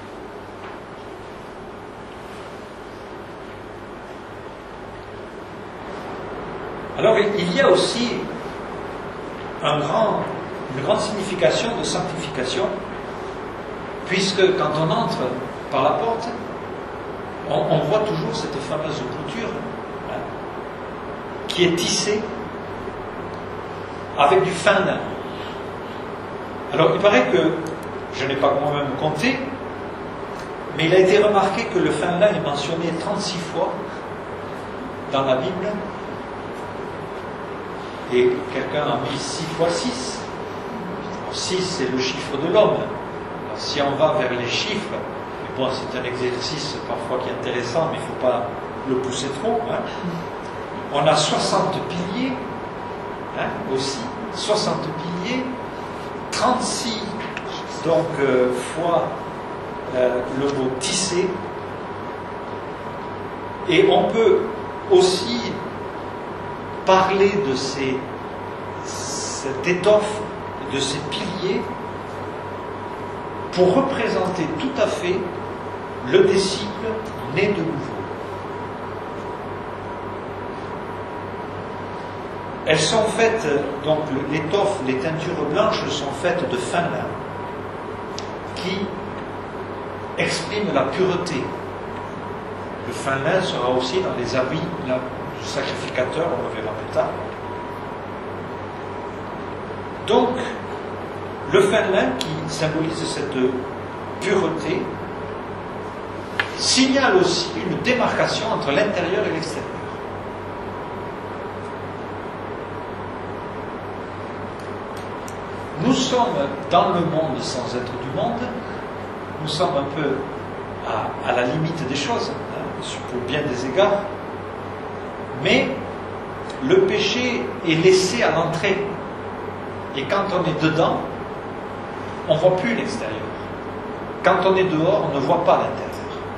Alors il y a aussi un grand, une grande signification de sanctification, puisque quand on entre par la porte, on, on voit toujours cette fameuse clôture, hein, qui est tissée avec du fin lin. Alors il paraît que, je n'ai pas moi-même compté, mais il a été remarqué que le fin lin est mentionné trente-six fois dans la Bible. Et quelqu'un a mis six fois six. six, c'est le chiffre de l'homme. Alors, si on va vers les chiffres, et bon, c'est un exercice parfois qui est intéressant, mais il ne faut pas le pousser trop. Hein. On a soixante piliers, hein, aussi. soixante piliers, trente-six donc euh, fois euh, le mot tissé. Et on peut aussi parler de ces, cette étoffe, de ces piliers, pour représenter tout à fait le disciple né de nouveau. elles sont faites, donc l'étoffe, les teintures blanches sont faites de fin lin qui expriment la pureté. Le fin lin sera aussi dans les habits là, du sacrificateur, on le verra plus tard. Donc, le fin lin qui symbolise cette pureté signale aussi une démarcation entre l'intérieur et l'extérieur. Nous sommes dans le monde sans être du monde, nous sommes un peu à, à la limite des choses, hein, pour bien des égards, mais le péché est laissé à l'entrée, et quand on est dedans, on ne voit plus l'extérieur. Quand on est dehors, on ne voit pas l'intérieur.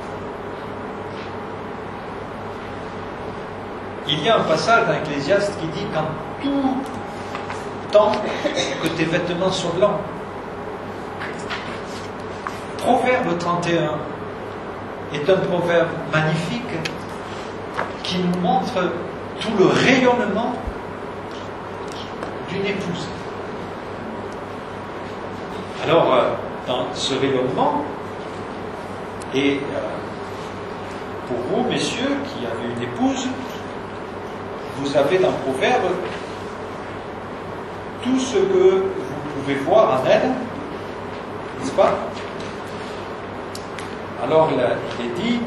Il y a un passage dans Ecclésiaste qui dit « Quand tout temps que tes vêtements soient blancs ». Proverbe trente et un est un proverbe magnifique qui nous montre tout le rayonnement d'une épouse. Alors, euh, dans ce rayonnement, et euh, pour vous, messieurs, qui avez une épouse, vous avez dans Proverbe tout ce que vous pouvez voir en elle, n'est-ce pas? Alors, il est dit,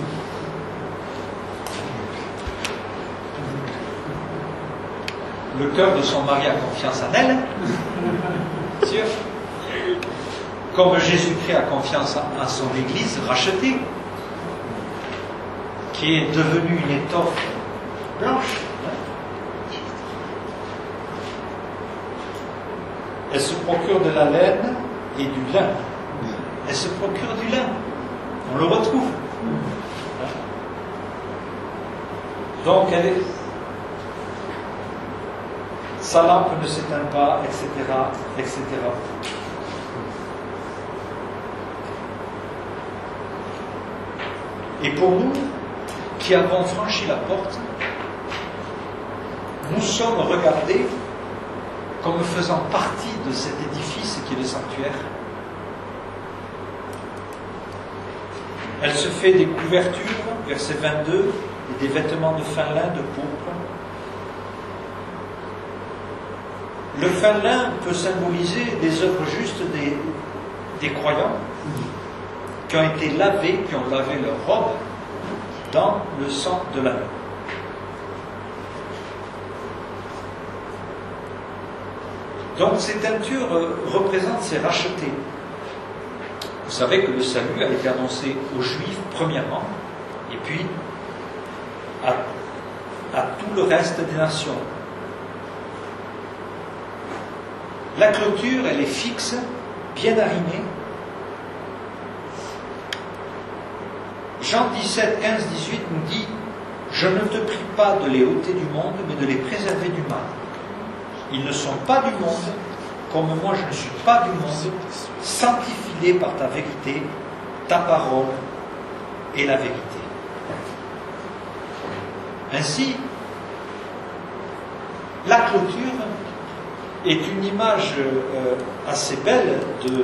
le cœur de son mari a confiance en elle, sûr, comme Jésus-Christ a confiance en son Église rachetée, qui est devenue une étoffe blanche. Elle se procure de la laine et du lin. Elle se procure du lin. On le retrouve. Donc, elle est... sa lampe ne s'éteint pas, et cetera, et cetera. Et pour nous, qui avons franchi la porte, nous sommes regardés comme faisant partie de cet édifice qui est le sanctuaire. Elle se fait des couvertures, verset vingt-deux, et des vêtements de fin lin, de pourpre. Le fin lin peut symboliser les œuvres justes des, des croyants qui ont été lavés, qui ont lavé leur robe dans le sang de l'agneau. Donc ces teintures représentent ces rachetés. Vous savez que le salut a été annoncé aux Juifs premièrement, et puis à, à tout le reste des nations. La clôture, elle est fixe, bien arrimée. Jean dix-sept, quinze, dix-huit nous dit « Je ne te prie pas de les ôter du monde, mais de les préserver du mal. Ils ne sont pas du monde, comme moi je ne suis pas du monde. Sanctifie-les par ta vérité, ta parole et la vérité. » Ainsi, la clôture est une image euh, assez belle de,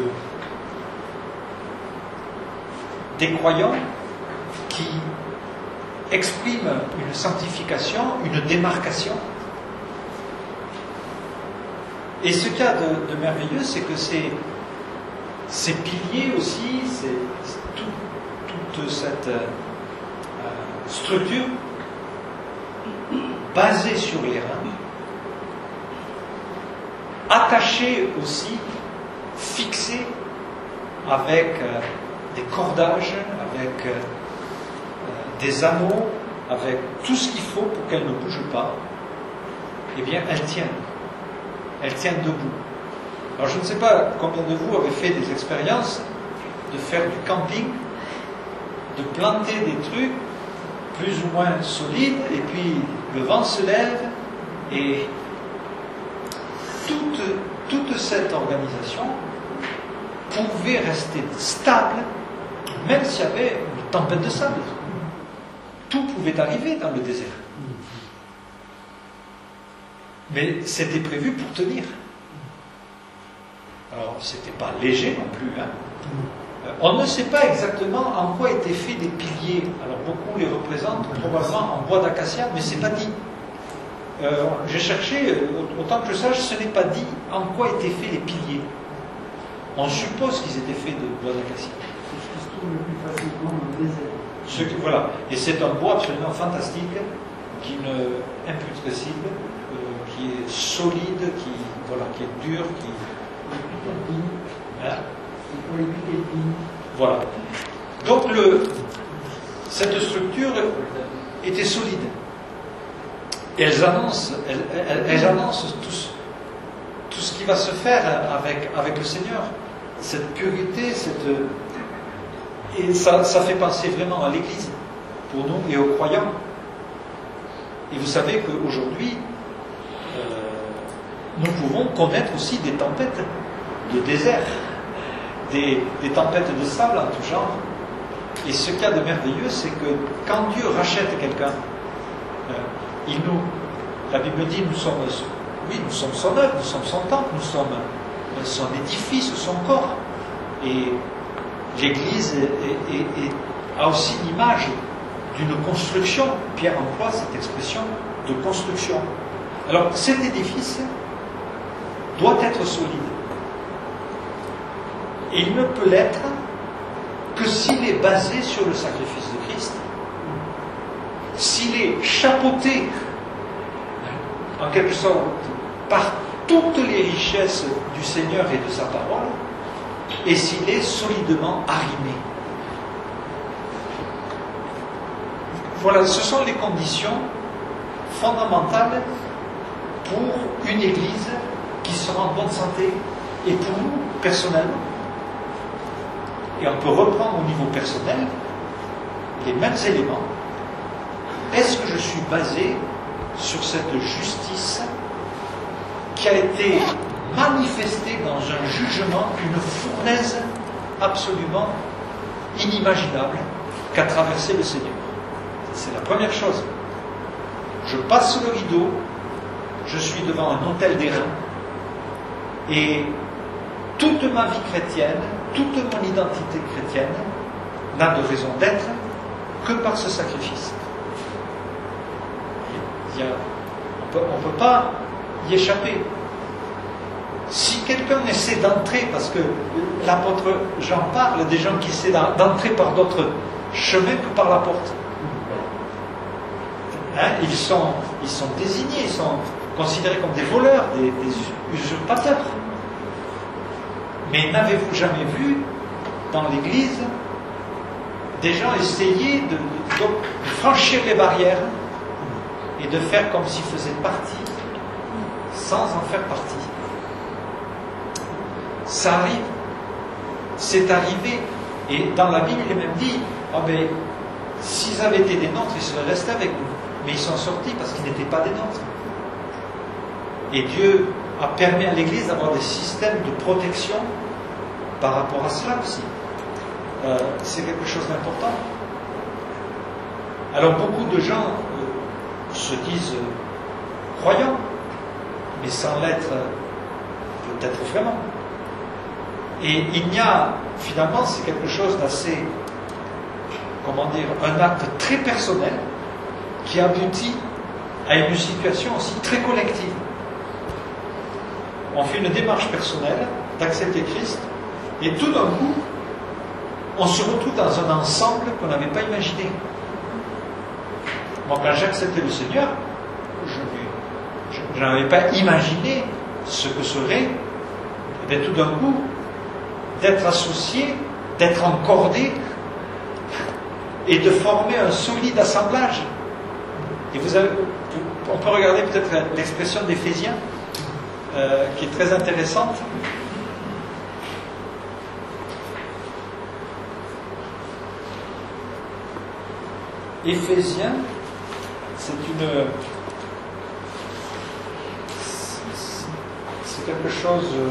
des croyants qui expriment une sanctification, une démarcation. Et ce qu'il y a de, de merveilleux, c'est que ces, ces piliers aussi, c'est, c'est tout, toute cette euh, structure basée sur les reins, attachée aussi, fixée avec euh, des cordages, avec euh, des anneaux, avec tout ce qu'il faut pour qu'elle ne bouge pas, eh bien, elle tient. Elle tient debout. Alors, je ne sais pas combien de vous avez fait des expériences de faire du camping, de planter des trucs plus ou moins solides, et puis le vent se lève, et toute, toute cette organisation pouvait rester stable, même s'il y avait une tempête de sable. Tout pouvait arriver dans le désert. Mais c'était prévu pour tenir. Alors, c'était pas léger non plus. Hein. On ne sait pas exactement en quoi étaient faits les piliers. Alors, beaucoup les représentent probablement en bois d'acacia, mais c'est pas dit. Euh, J'ai cherché, autant que je sache, ce n'est pas dit en quoi étaient faits les piliers. On suppose qu'ils étaient faits de bois d'acacia. C'est ce qui se trouve le plus facilement dans le désert. Ce qui, voilà. Et c'est un bois absolument fantastique, qui ne imputrescible, euh, qui est solide, qui, voilà, qui est dur, qui... Hein? C'est pour les piquets de pine. Voilà. Donc le, cette structure était solide. Et elles annoncent, elles, elles, elles annoncent tout, tout ce qui va se faire avec, avec le Seigneur. Cette pureté, cette... Et ça, ça fait penser vraiment à l'Église, pour nous et aux croyants. Et vous savez qu'aujourd'hui, euh, nous pouvons connaître aussi des tempêtes de désert, des, des tempêtes de sable en tout genre. Et ce qu'il y a de merveilleux, c'est que quand Dieu rachète quelqu'un, euh, il nous, la Bible dit, nous sommes, oui, nous sommes son œuvre, nous sommes son temple, nous sommes son édifice, son corps. Et l'Église est, est, est, a aussi l'image d'une construction. Pierre emploie cette expression de construction. Alors, cet édifice doit être solide. Et il ne peut l'être que s'il est basé sur le sacrifice de Christ, s'il est chapeauté, en quelque sorte, par toutes les richesses du Seigneur et de sa parole, et s'il est solidement arrimé. Voilà, ce sont les conditions fondamentales pour une Église qui sera en bonne santé, et pour nous, personnellement. Et on peut reprendre au niveau personnel les mêmes éléments. Est-ce que je suis basé sur cette justice qui a été manifestée dans un jugement, une fournaise absolument inimaginable qu'a traversé le Seigneur? C'est la première chose. Je passe le rideau, je suis devant un autel d'airain, et toute ma vie chrétienne, toute mon identité chrétienne n'a de raison d'être que par ce sacrifice. Il y a, on ne peut pas y échapper. Si quelqu'un essaie d'entrer, parce que l'apôtre Jean parle des gens qui essaient d'entrer par d'autres chemins que par la porte. Hein, ils, sont, ils sont désignés, ils sont considérés comme des voleurs, des, des usurpateurs. Mais n'avez-vous jamais vu dans l'Église des gens essayer de, de, de franchir les barrières et de faire comme s'ils faisaient partie sans en faire partie? Ça arrive. C'est arrivé. Et dans la Bible, il est même dit, oh ben, s'ils avaient été des nôtres, ils seraient restés avec nous. Mais ils sont sortis parce qu'ils n'étaient pas des nôtres. Et Dieu a permis à l'Église d'avoir des systèmes de protection par rapport à cela aussi. Euh, c'est quelque chose d'important. Alors beaucoup de gens euh, se disent euh, croyants, mais sans l'être euh, peut-être vraiment. Et il y a, finalement, c'est quelque chose d'assez, comment dire, un acte très personnel qui aboutit à une situation aussi très collective. On fait une démarche personnelle d'accepter Christ, et tout d'un coup, on se retrouve dans un ensemble qu'on n'avait pas imaginé. Moi, quand j'ai accepté le Seigneur, je n'avais pas imaginé ce que serait, et bien, tout d'un coup, d'être associé, d'être encordé, et de former un solide assemblage. Et vous avez, on peut regarder peut-être l'expression d'Éphésiens, euh, qui est très intéressante. Éphésiens, c'est une, c'est quelque chose, euh,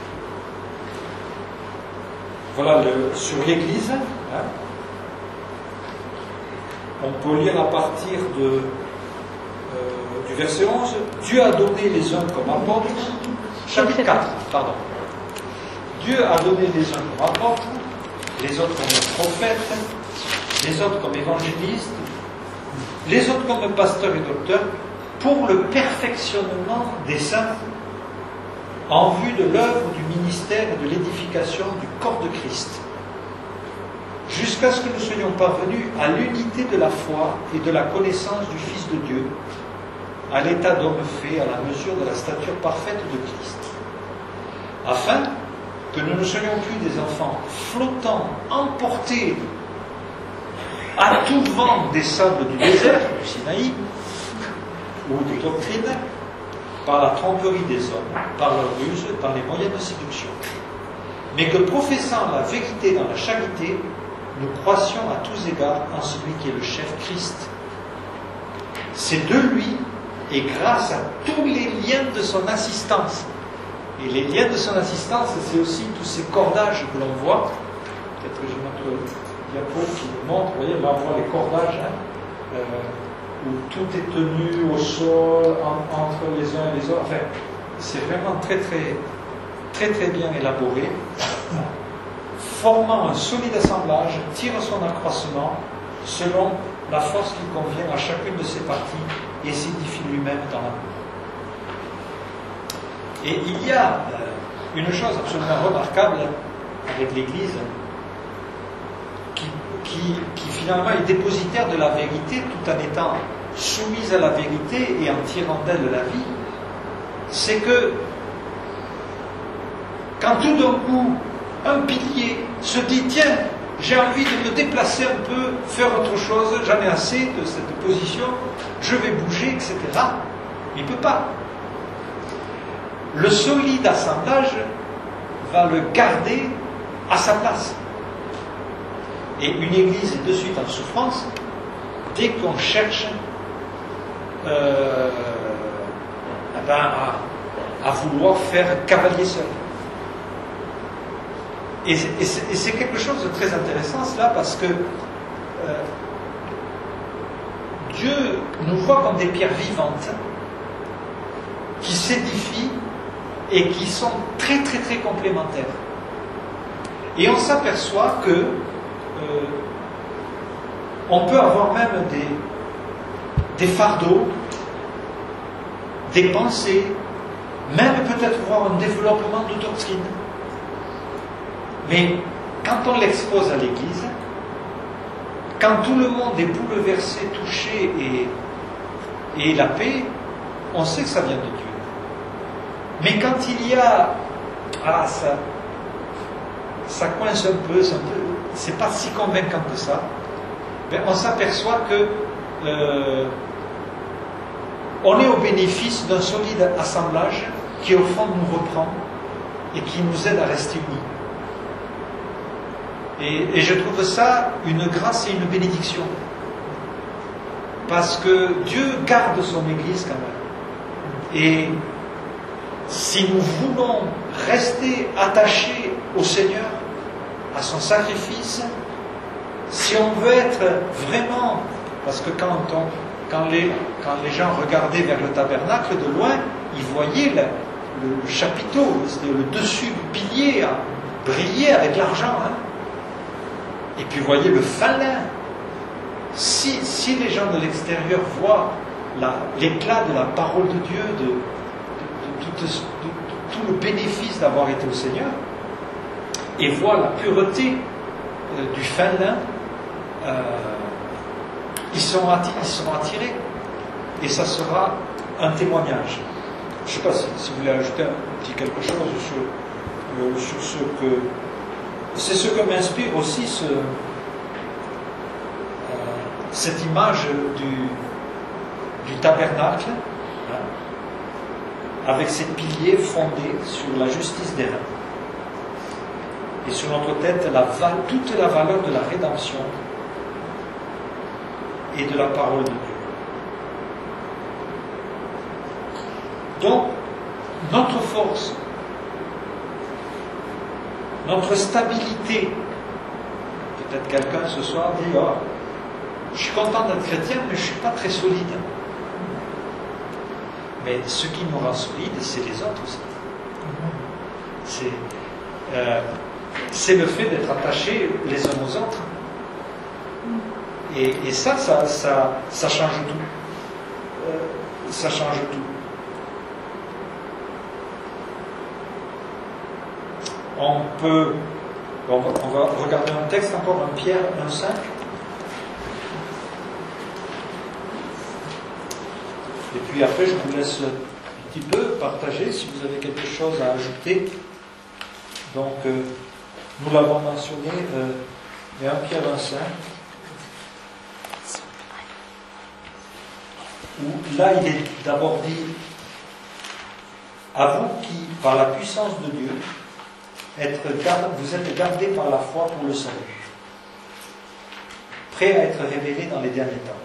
voilà, le, sur l'Église. Hein, on peut lire à partir de euh, du verset onze, Dieu a donné les uns comme apôtres, chapitre quatre, pardon. Dieu a donné les uns comme apôtres, les autres comme prophètes, les autres comme évangélistes, les autres comme pasteurs et docteurs, pour le perfectionnement des saints, en vue de l'œuvre du ministère et de l'édification du corps de Christ, jusqu'à ce que nous soyons parvenus à l'unité de la foi et de la connaissance du Fils de Dieu, à l'état d'homme fait à la mesure de la stature parfaite de Christ, afin que nous ne soyons plus des enfants flottants, emportés à tout vent des sables du désert, du Sinaï, ou de doctrine, par la tromperie des hommes, par leur ruse, par les moyens de séduction. Mais que professant la vérité dans la charité, nous croissions à tous égards en celui qui est le chef Christ. C'est de lui, et grâce à tous les liens de son assistance. Et les liens de son assistance, c'est aussi tous ces cordages que l'on voit. Peut-être que j'ai notre diapo qui nous montre, vous voyez, là on voit les cordages, hein, euh, où tout est tenu au sol, en, entre les uns et les autres. Enfin, c'est vraiment très très très très bien élaboré, formant un solide assemblage, tire son accroissement selon la force qui convient à chacune de ses parties et s'édifie lui-même dans l'amour. Et il y a euh, une chose absolument remarquable avec l'Église, qui, qui, qui finalement est dépositaire de la vérité tout en étant soumise à la vérité et en tirant d'elle la vie, c'est que quand tout d'un coup un pilier se dit tiens, j'ai envie de me déplacer un peu, faire autre chose, j'en ai assez de cette position, je vais bouger, et cetera. Il ne peut pas. Le solide assemblage va le garder à sa place. Et une église est de suite en souffrance dès qu'on cherche euh, eh ben, à, à vouloir faire cavalier seul. Et, et, c'est, et c'est quelque chose de très intéressant cela, parce que euh, Dieu nous voit comme des pierres vivantes qui s'édifient et qui sont très très très complémentaires. Et on s'aperçoit que euh, on peut avoir même des, des fardeaux, des pensées, même peut-être voir un développement de doctrine. Mais quand on l'expose à l'Église, quand tout le monde est bouleversé, touché et, et la paix, on sait que ça vient de Dieu. Mais quand il y a ah ça ça coince un peu, c'est, un peu, c'est pas si convaincant que ça, ben on s'aperçoit que euh, on est au bénéfice d'un solide assemblage qui au fond nous reprend et qui nous aide à rester unis. Et, et je trouve ça une grâce et une bénédiction. Parce que Dieu garde son Église quand même. Et si nous voulons rester attachés au Seigneur, à son sacrifice, si on veut être vraiment... Parce que quand, on, quand, les, quand les gens regardaient vers le tabernacle de loin, ils voyaient le, le, le chapiteau, c'était le dessus du pilier, hein, briller avec l'argent. Hein. Et puis vous voyez le fin lin. Si, si les gens de l'extérieur voient la, l'éclat de la parole de Dieu, de, de, de, tout, de, de, de tout le bénéfice d'avoir été au Seigneur, et voient la pureté euh, du fin lin, euh, ils, seront attirés, ils seront attirés. Et ça sera un témoignage. Je ne sais pas si, si vous voulez ajouter un petit quelque chose sur, euh, sur ce que... C'est ce que m'inspire aussi ce, euh, cette image du, du tabernacle, hein, avec ces piliers fondés sur la justice des reins. Et sur notre tête, la, toute la valeur de la rédemption et de la parole de Dieu. Donc, notre force, notre stabilité, peut-être quelqu'un ce soir dit oh, je suis content d'être chrétien, mais je ne suis pas très solide. Mais ce qui nous rend solides, c'est les autres aussi. C'est euh, c'est le fait d'être attachés les uns aux autres. Et, et ça, ça, ça, ça change tout. Euh, ça change tout. On peut... On va, on va regarder un texte encore, un Pierre un cinq. Et puis après, je vous laisse un petit peu partager si vous avez quelque chose à ajouter. Donc, euh, nous l'avons mentionné, euh, mais un Pierre un cinq, où là, il est d'abord dit, à vous qui, par la puissance de Dieu, être gard- vous êtes gardés par la foi pour le salut, prêts à être révélés dans les derniers temps.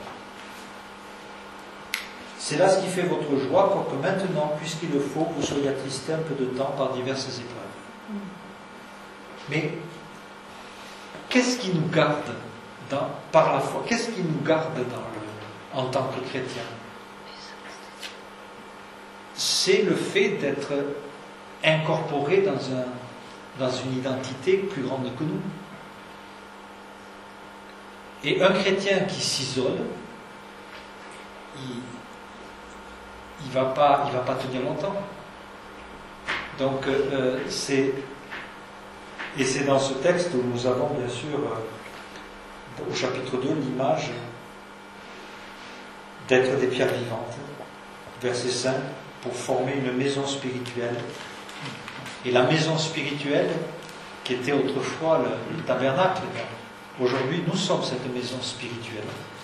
C'est là ce qui fait votre joie, quoique maintenant, puisqu'il le faut, vous soyez attristés un peu de temps par diverses épreuves. Mais qu'est-ce qui nous garde dans, par la foi? Qu'est-ce qui nous garde dans le, en tant que chrétien? C'est le fait d'être incorporé dans, un, dans une identité plus grande que nous. Et un chrétien qui s'isole, il il va pas, il va pas tenir longtemps. Donc euh, c'est et c'est dans ce texte où nous avons bien sûr euh, au chapitre deux l'image d'être des pierres vivantes, verset cinq, pour former une maison spirituelle. Et la maison spirituelle qui était autrefois le, le tabernacle, aujourd'hui nous sommes cette maison spirituelle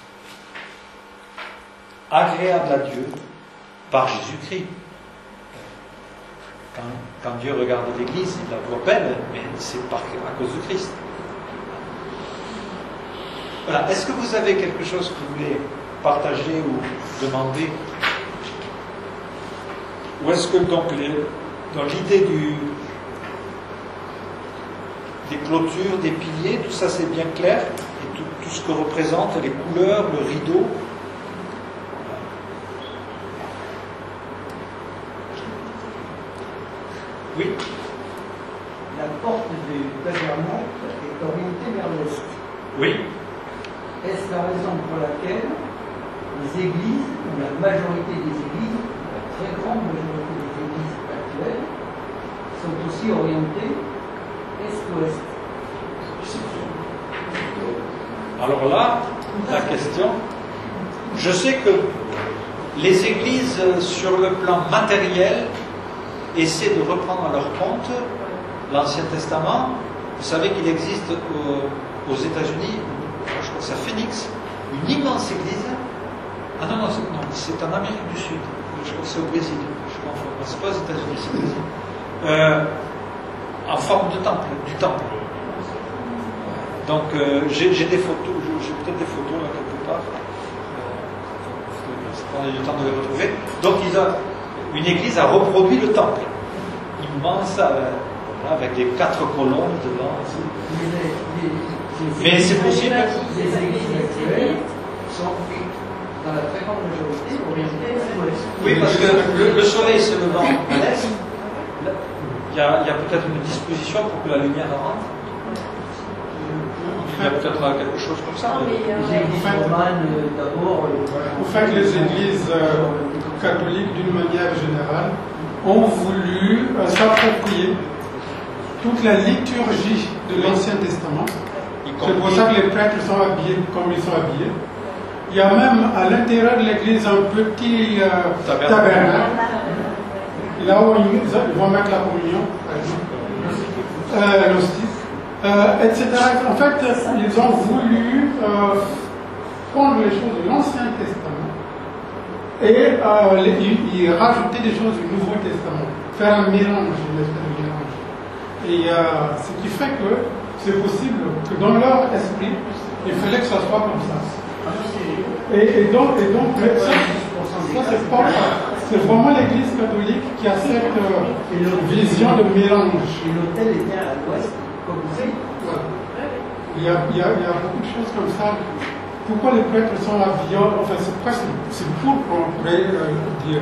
agréable à Dieu par Jésus-Christ. Quand, quand Dieu regarde l'Église, il la voit belle, mais c'est par, à cause de Christ. Voilà. Est-ce que vous avez quelque chose que vous voulez partager ou demander? Ou est-ce que donc les, dans l'idée du, des clôtures, des piliers, tout ça c'est bien clair, et tout, tout ce que représentent les couleurs, le rideau? Oui. La porte du tabernacle est orientée vers l'est. Oui. Est-ce la raison pour laquelle les églises, ou la majorité des églises, la très grande majorité des églises actuelles, sont aussi orientées est-ouest? Alors là, la question, je sais que les églises sur le plan matériel essaient de reprendre à leur compte l'Ancien Testament. Vous savez qu'il existe aux, aux États-Unis, je crois que c'est à Phoenix, une immense église. Ah non, non, c'est, non, c'est en Amérique du Sud. Je crois que c'est au Brésil. Je confonds. C'est pas aux États-Unis, c'est au Brésil. Euh, en forme de temple, du temple. Donc euh, j'ai, j'ai des photos, j'ai peut-être des photos là quelque part. Euh, ça prendrait du temps de les retrouver. Donc ils ont, une église a reproduit le temple. Immense, euh, avec les quatre colonnes devant. Mais c'est possible. Les églises actuelles sont, dans la très grande majorité, orientées est-ouest. Oui, parce que le, le soleil se levant à l'est, il y a, il y a peut-être une disposition pour que la lumière rentre. Il y a peut-être quelque chose comme ça. Les églises romanes, d'abord. Au fait, les églises euh, catholiques, d'une manière générale, ont voulu euh, s'approprier toute la liturgie de l'Ancien Testament. C'est pour ça que les prêtres sont habillés comme ils sont habillés. Il y a même à l'intérieur de l'église un petit euh, tabernacle, là où ils, ils vont mettre la communion, par exemple, euh, l'hostie, euh, et cetera. En fait, ils ont voulu euh, prendre les choses de l'Ancien Testament et euh, les, ils, ils rajoutaient des choses du Nouveau Testament, faire un mélange, une espèce de mélange. Et euh, ce qui fait que c'est possible que dans leur esprit, il fallait que ça soit comme ça. Et, et donc, et donc ça, ça c'est pas c'est vraiment l'Église catholique qui a cette euh, vision de mélange. Et l'autel est bien à l'ouest, comme vous dites. Voilà. Il, y a, il, y a, il y a beaucoup de choses comme ça. Pourquoi les prêtres sont habillés? Enfin, c'est presque c'est pour qu'on pourrait euh, dire. Ils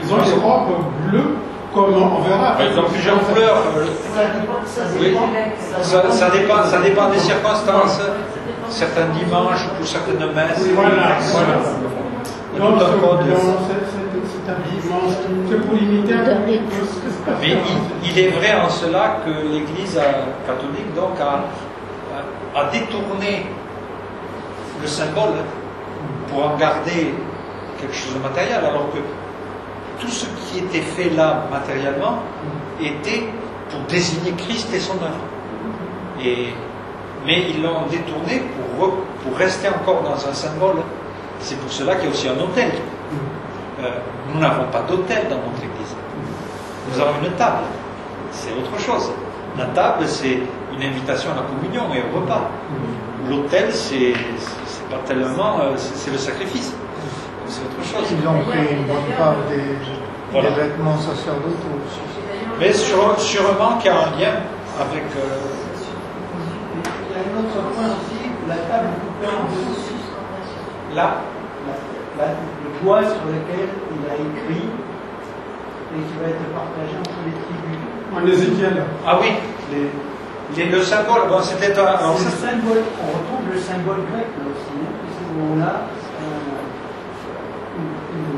Ils ont des robes bleues, comme on verra. Ils ont plusieurs couleurs. euh, Oui. Ça, ça dépend, ça dépend des circonstances. Certains dimanches pour certaines messes. Voilà, voilà. Il y a Donc, tout un ce code. blanc, cet- cet- cet habillement, c'est pour imiter un peu ce que se passe. Mais il, il est vrai en cela que l'Église euh, catholique donc a, a, a détourné le symbole pour en garder quelque chose de matériel, alors que tout ce qui était fait là matériellement était pour désigner Christ et son œuvre. Et, mais ils l'ont détourné pour, re- pour rester encore dans un symbole. C'est pour cela qu'il y a aussi un autel. Euh, nous n'avons pas d'autel dans notre Église. Nous avons une table. C'est autre chose. La table, c'est une invitation à la communion et au repas. L'autel, c'est c'est pas tellement, euh, c'est c'est le sacrifice. Donc c'est autre chose. Ils ont pris une bonne part des, Voilà. des vêtements sacerdotaux aussi. Mais sur- sûrement qu'il y a un lien avec. euh, Il y a un autre point aussi, la table coupée en deux. là, La- la- le bois sur lequel il a écrit et qui va être partagé entre les tribus. En Ézéchiel. ah oui, les, les- le symbole, bon, c'était un. alors C'est ça, le symbole, on retrouve le symbole grec là aussi, hein, puisque on a euh, une, une,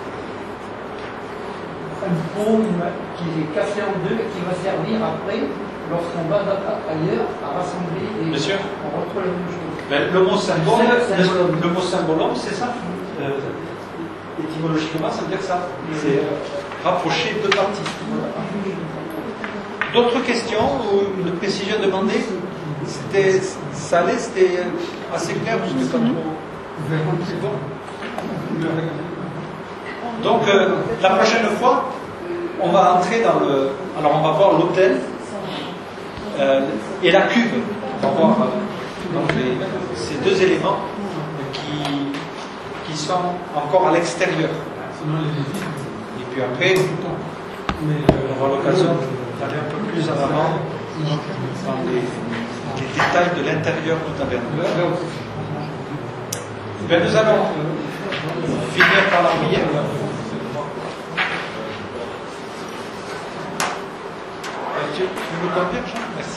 une peau une- qui est cassée en deux et qui va servir après, lorsqu'on va ailleurs, à rassembler et Bien sûr. on retrouve la même chose. ben, le mot symbole, C'est le symbolome. le, le mot symbolome, c'est ça. Euh, étymologiquement, ça veut dire ça. C'est euh, rapprocher deux parties. D'autres questions ou une précision demandée? C'était, ça allait, c'était assez clair parce que quand on... C'est bon. Donc euh, la prochaine fois, on va entrer dans le. Alors on va voir l'autel euh, et la cuve. On va voir euh, donc les- ces deux éléments qui, qui sont encore à l'extérieur. Sinon, les Lévites, Et puis après, tout le temps. Mais, on aura l'occasion d'aller un peu plus en avant dans les, les détails de l'intérieur du tabernacle. Ben, nous allons finir par la prière. Tu, tu me confirmes, Jean? Merci.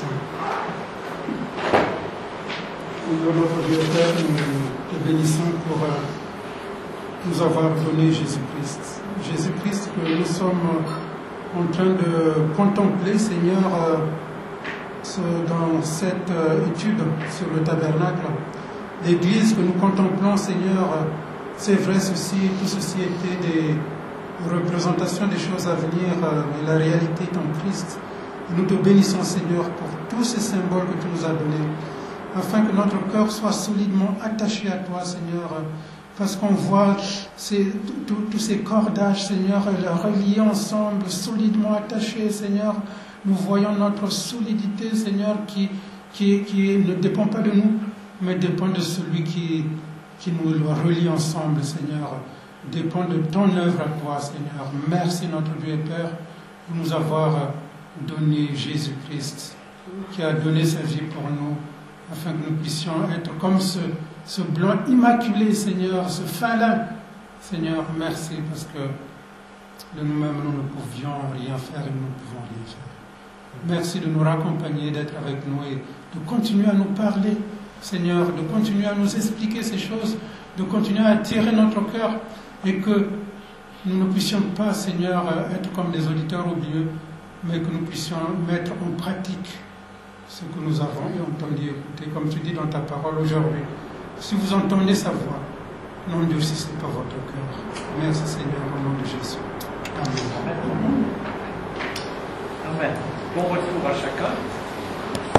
Nous, notre Dieu Père, nous te bénissons pour euh, nous avoir donné Jésus-Christ. Jésus-Christ que nous sommes en train de contempler, Seigneur, euh, ce- dans cette euh, étude sur le tabernacle. L'Église que nous contemplons, Seigneur, euh, c'est vrai, ceci, tout ceci était des représentations des choses à venir, euh, mais la réalité est en Christ. Et nous te bénissons, Seigneur, pour tous ces symboles que tu nous as donnés, afin que notre cœur soit solidement attaché à toi, Seigneur, parce qu'on voit ces- tous tous ces cordages, Seigneur, reliés ensemble, solidement attachés, Seigneur. Nous voyons notre solidité, Seigneur, qui, qui, qui ne dépend pas de nous, mais dépend de celui qui, qui nous relie ensemble, Seigneur. Dépend de ton œuvre à toi, Seigneur. Merci, notre Dieu et Père, pour nous avoir donné Jésus-Christ, qui a donné sa vie pour nous, afin que nous puissions être comme ce, ce blanc immaculé, Seigneur, ce fin lin. Seigneur, merci, parce que de nous-mêmes, nous ne pouvions rien faire et nous ne pouvons rien faire. Merci de nous raccompagner, d'être avec nous et de continuer à nous parler, Seigneur, de continuer à nous expliquer ces choses, de continuer à attirer notre cœur et que nous ne puissions pas, Seigneur, être comme des auditeurs oublieux, mais que nous puissions mettre en pratique ce que nous avons entendu, écouter, comme tu dis dans ta parole aujourd'hui. Si vous entendez sa voix, n'endurcissez pas votre cœur. Merci, Seigneur, au nom de Jésus. Amen. Amen. Bon retour à chacun.